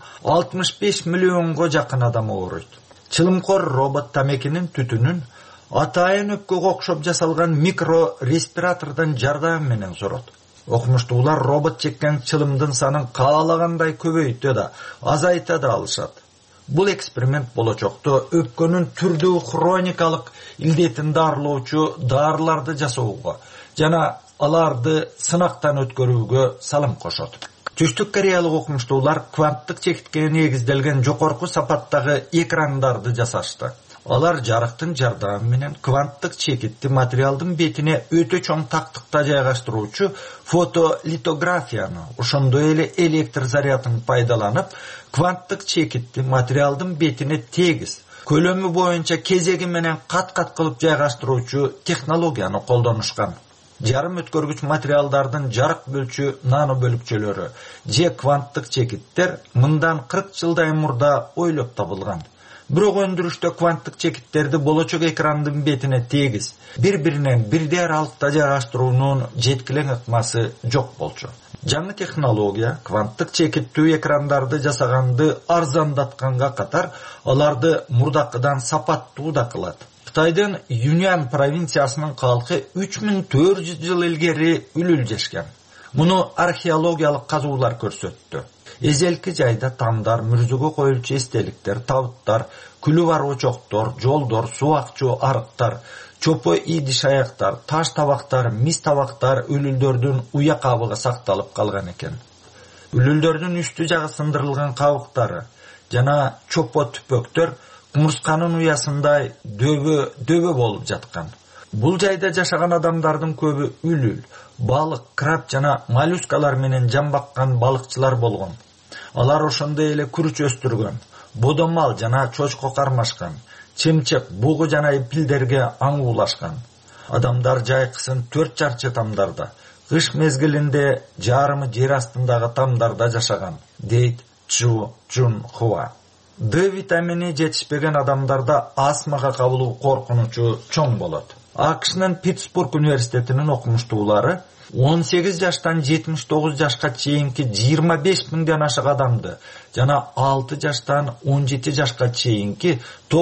65 миллионго жакын адам ооруйт. Чылымкор робот тамекинин түтүнүн атайын өпкөгө окшоп жасалган микро респиратордун жардамы менен сорот. Окумуштуулар робот чеккен чылымдын санын каалагандай көбөйтө да, азайта да алышат. Бул эксперимент болочокто өпкөнүн түрдүү хроникалык илдетин дарылоочу дарыларды жасоого жана аларды сынактан өткөрүүгө салым кошот. Түштүк кореялык окумуштуулар кванттык чекитке негизделген жогорку сапаттагы экрандарды жасашты. Алар жарыктын жардамы менен кванттык чекитти материалдын бетине өтө чоң тактыкта жайгаштыруучу фотолитографияны, ошондой эле электр зарядын пайдаланып, кванттык чекитти материалдын бетине тегиз, көлөмү боюнча кезеги менен кат-кат кылып жайгаштыруучу технологияны колдонушкан. Жарым өткөргүч материалдардын жарык бөлчү нано бөлүкчөлөрү же кванттык чекиттер мындан 40 жылдай мурда ойлоп табылган. Бирок өндүрүштө кванттык чекиттерди болочок экрандын бетине тегиз, бири-биринен бирдей аралыкта жайгаштыруунун жеткилең ыкмасы жок болчу. Жаңы технология кванттык чекиттүү экрандарды жасаганды арзандатканга катар, аларды мурдакыдан сапаттуу да кылат. Кытайдын Юньан провинциясынын калкы 3400 жыл илгери үлүлжешкен. Муну археологиялык казуулар көрсөттү. Эзелки жайда тамдар, мүрзөгө коюлчу эстеликтер, табыттар, күлү бар очоктор, жолдор, суу акчу арыктар, чопо идиш аяктар, таш табактар, мис табактар үлүлдөрдүн уя кабыгы сакталып калган экен. Үлүлдөрдүн үстү жагы сындырылган кабыктары жана чопо түпөктөр кумурсканын уясындай дөбө болуп жаткан. Бул жайда жашаган адамдардын көбү үлүл, балык, краб жана моллюскалар менен жан баккан балыкчылар болгон. Алар ошондой эле күрүч өстүргөн, бодомал жана чочко кармашкан, чемчек, бугу жана пилдерге аңуулашкан. Адамдар жайкысын 4 чарчы тамдарда, кыш мезгилинде жарымы жер астындагы тамдарда жашаган, дейт Чу Чун Хуа. Д витамини жетишпеген адамдарда астмага кабылуу коркунучу чоң болот. АКШнын Питтсбург университетинин окумуштуулары 18 жаштан 79 жашка чейинки 25 миңден ашык адамды жана 6 жаштан 17 жашка чейинки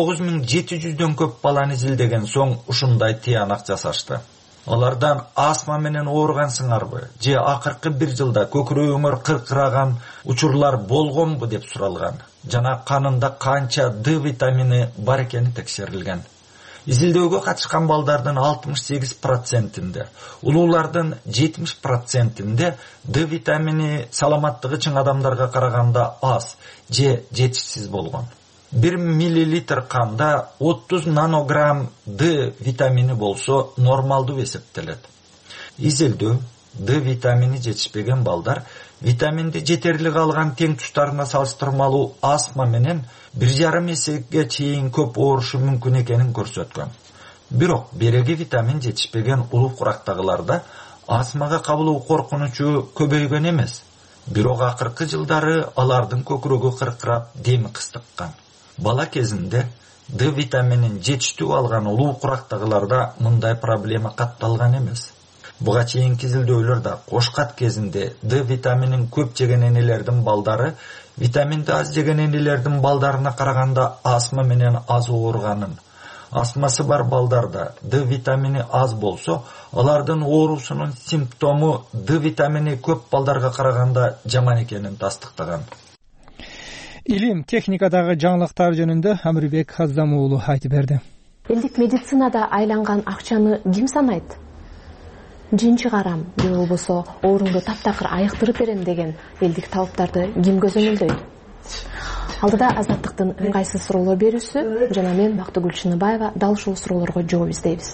9700дөн көп баланы изилдеген соң ушундай тыянак жасашты. Алардан астма менен ооруган сыңарбы же акыркы 1 жылда көкүрөгүңөр кыркыраган учурлар болгонбу деп суралган жана канында канча Д витамини бар экени текшерилген. Изилдөөгө катышкан балдардын 68%-inde, улуулардын 70%-inde Д витамини саламаттыгы чың адамдарга караганда аз же жетишсиз болгон. 1 миллилитр канда 30 нанограмм Д витамини болсо нормалдуу эсептелет. Изилдөө Д витамини жетишпеген балдар витаминди жетерлик алган тең туштарына салыштырмалуу астма менен 1,5 эсеге чейин көп оорушу мүмкүн экенин көрсөткөн. Бирок береги витамин жетишпеген улуу курактагыларда астмага кабылуу коркунучу көбөйгөн эмес. Бирок акыркы жылдары алардын көкүрөгү кыркырап, деми кыстыккан. Бала кезинде Д витаминин жетиштүү алган улуу курактагыларда мындай проблема катталган эмес. Буга чейинки изилдөөлөрдө кошкат кезинде Д витаминин көп жеген энелердин балдары витаминди аз жеген энелердин балдарына караганда астма менен аз ооруганын, астмасы бар балдарда Д витамини аз болсо, алардын оорусунун симптому Д витамини көп балдарга караганда жаман экенин тастыктаган. Илим техникадагы жаңылыктар жөнүндө Амирбек Аздам уулу айтып берди. Элдик медицинада айланган акчаны ким санайт? Жин чыгарам же болбосо оорумду таптакыр айыктырып берем деген элдик талаптарды ким көзөмөлдөйт? Алдыда Азаттыктын ыңгайсыз суроолор берүүсү жана мен Бактыгүл Чыныбаева дал ушул суроолорго жооп издейбиз.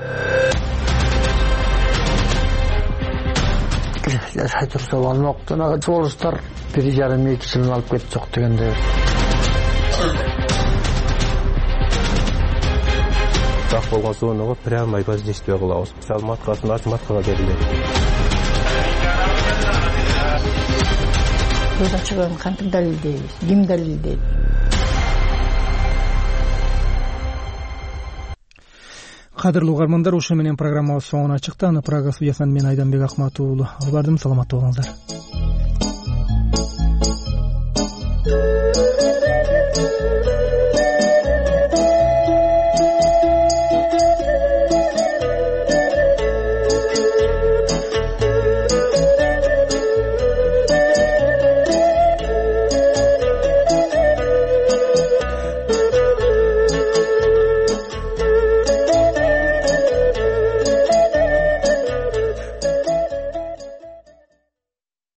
Жашай турса болмок. Жанагы жолуштар 1,5-2 жылын алып кетип жок дегенде. Так болгон зонага прямо воздействие кылабыз. Мисалы маткасын ачып маткага берилет. Өз ачыгын кантип далилдейбиз? Ким далилдейт? Кадырлуу угармандар, ушу менен программабыз соңуна чыкты. Аны Прага студиясынан мен Айданбек Акматов уулу алып бардым. Саламатта болуңуздар.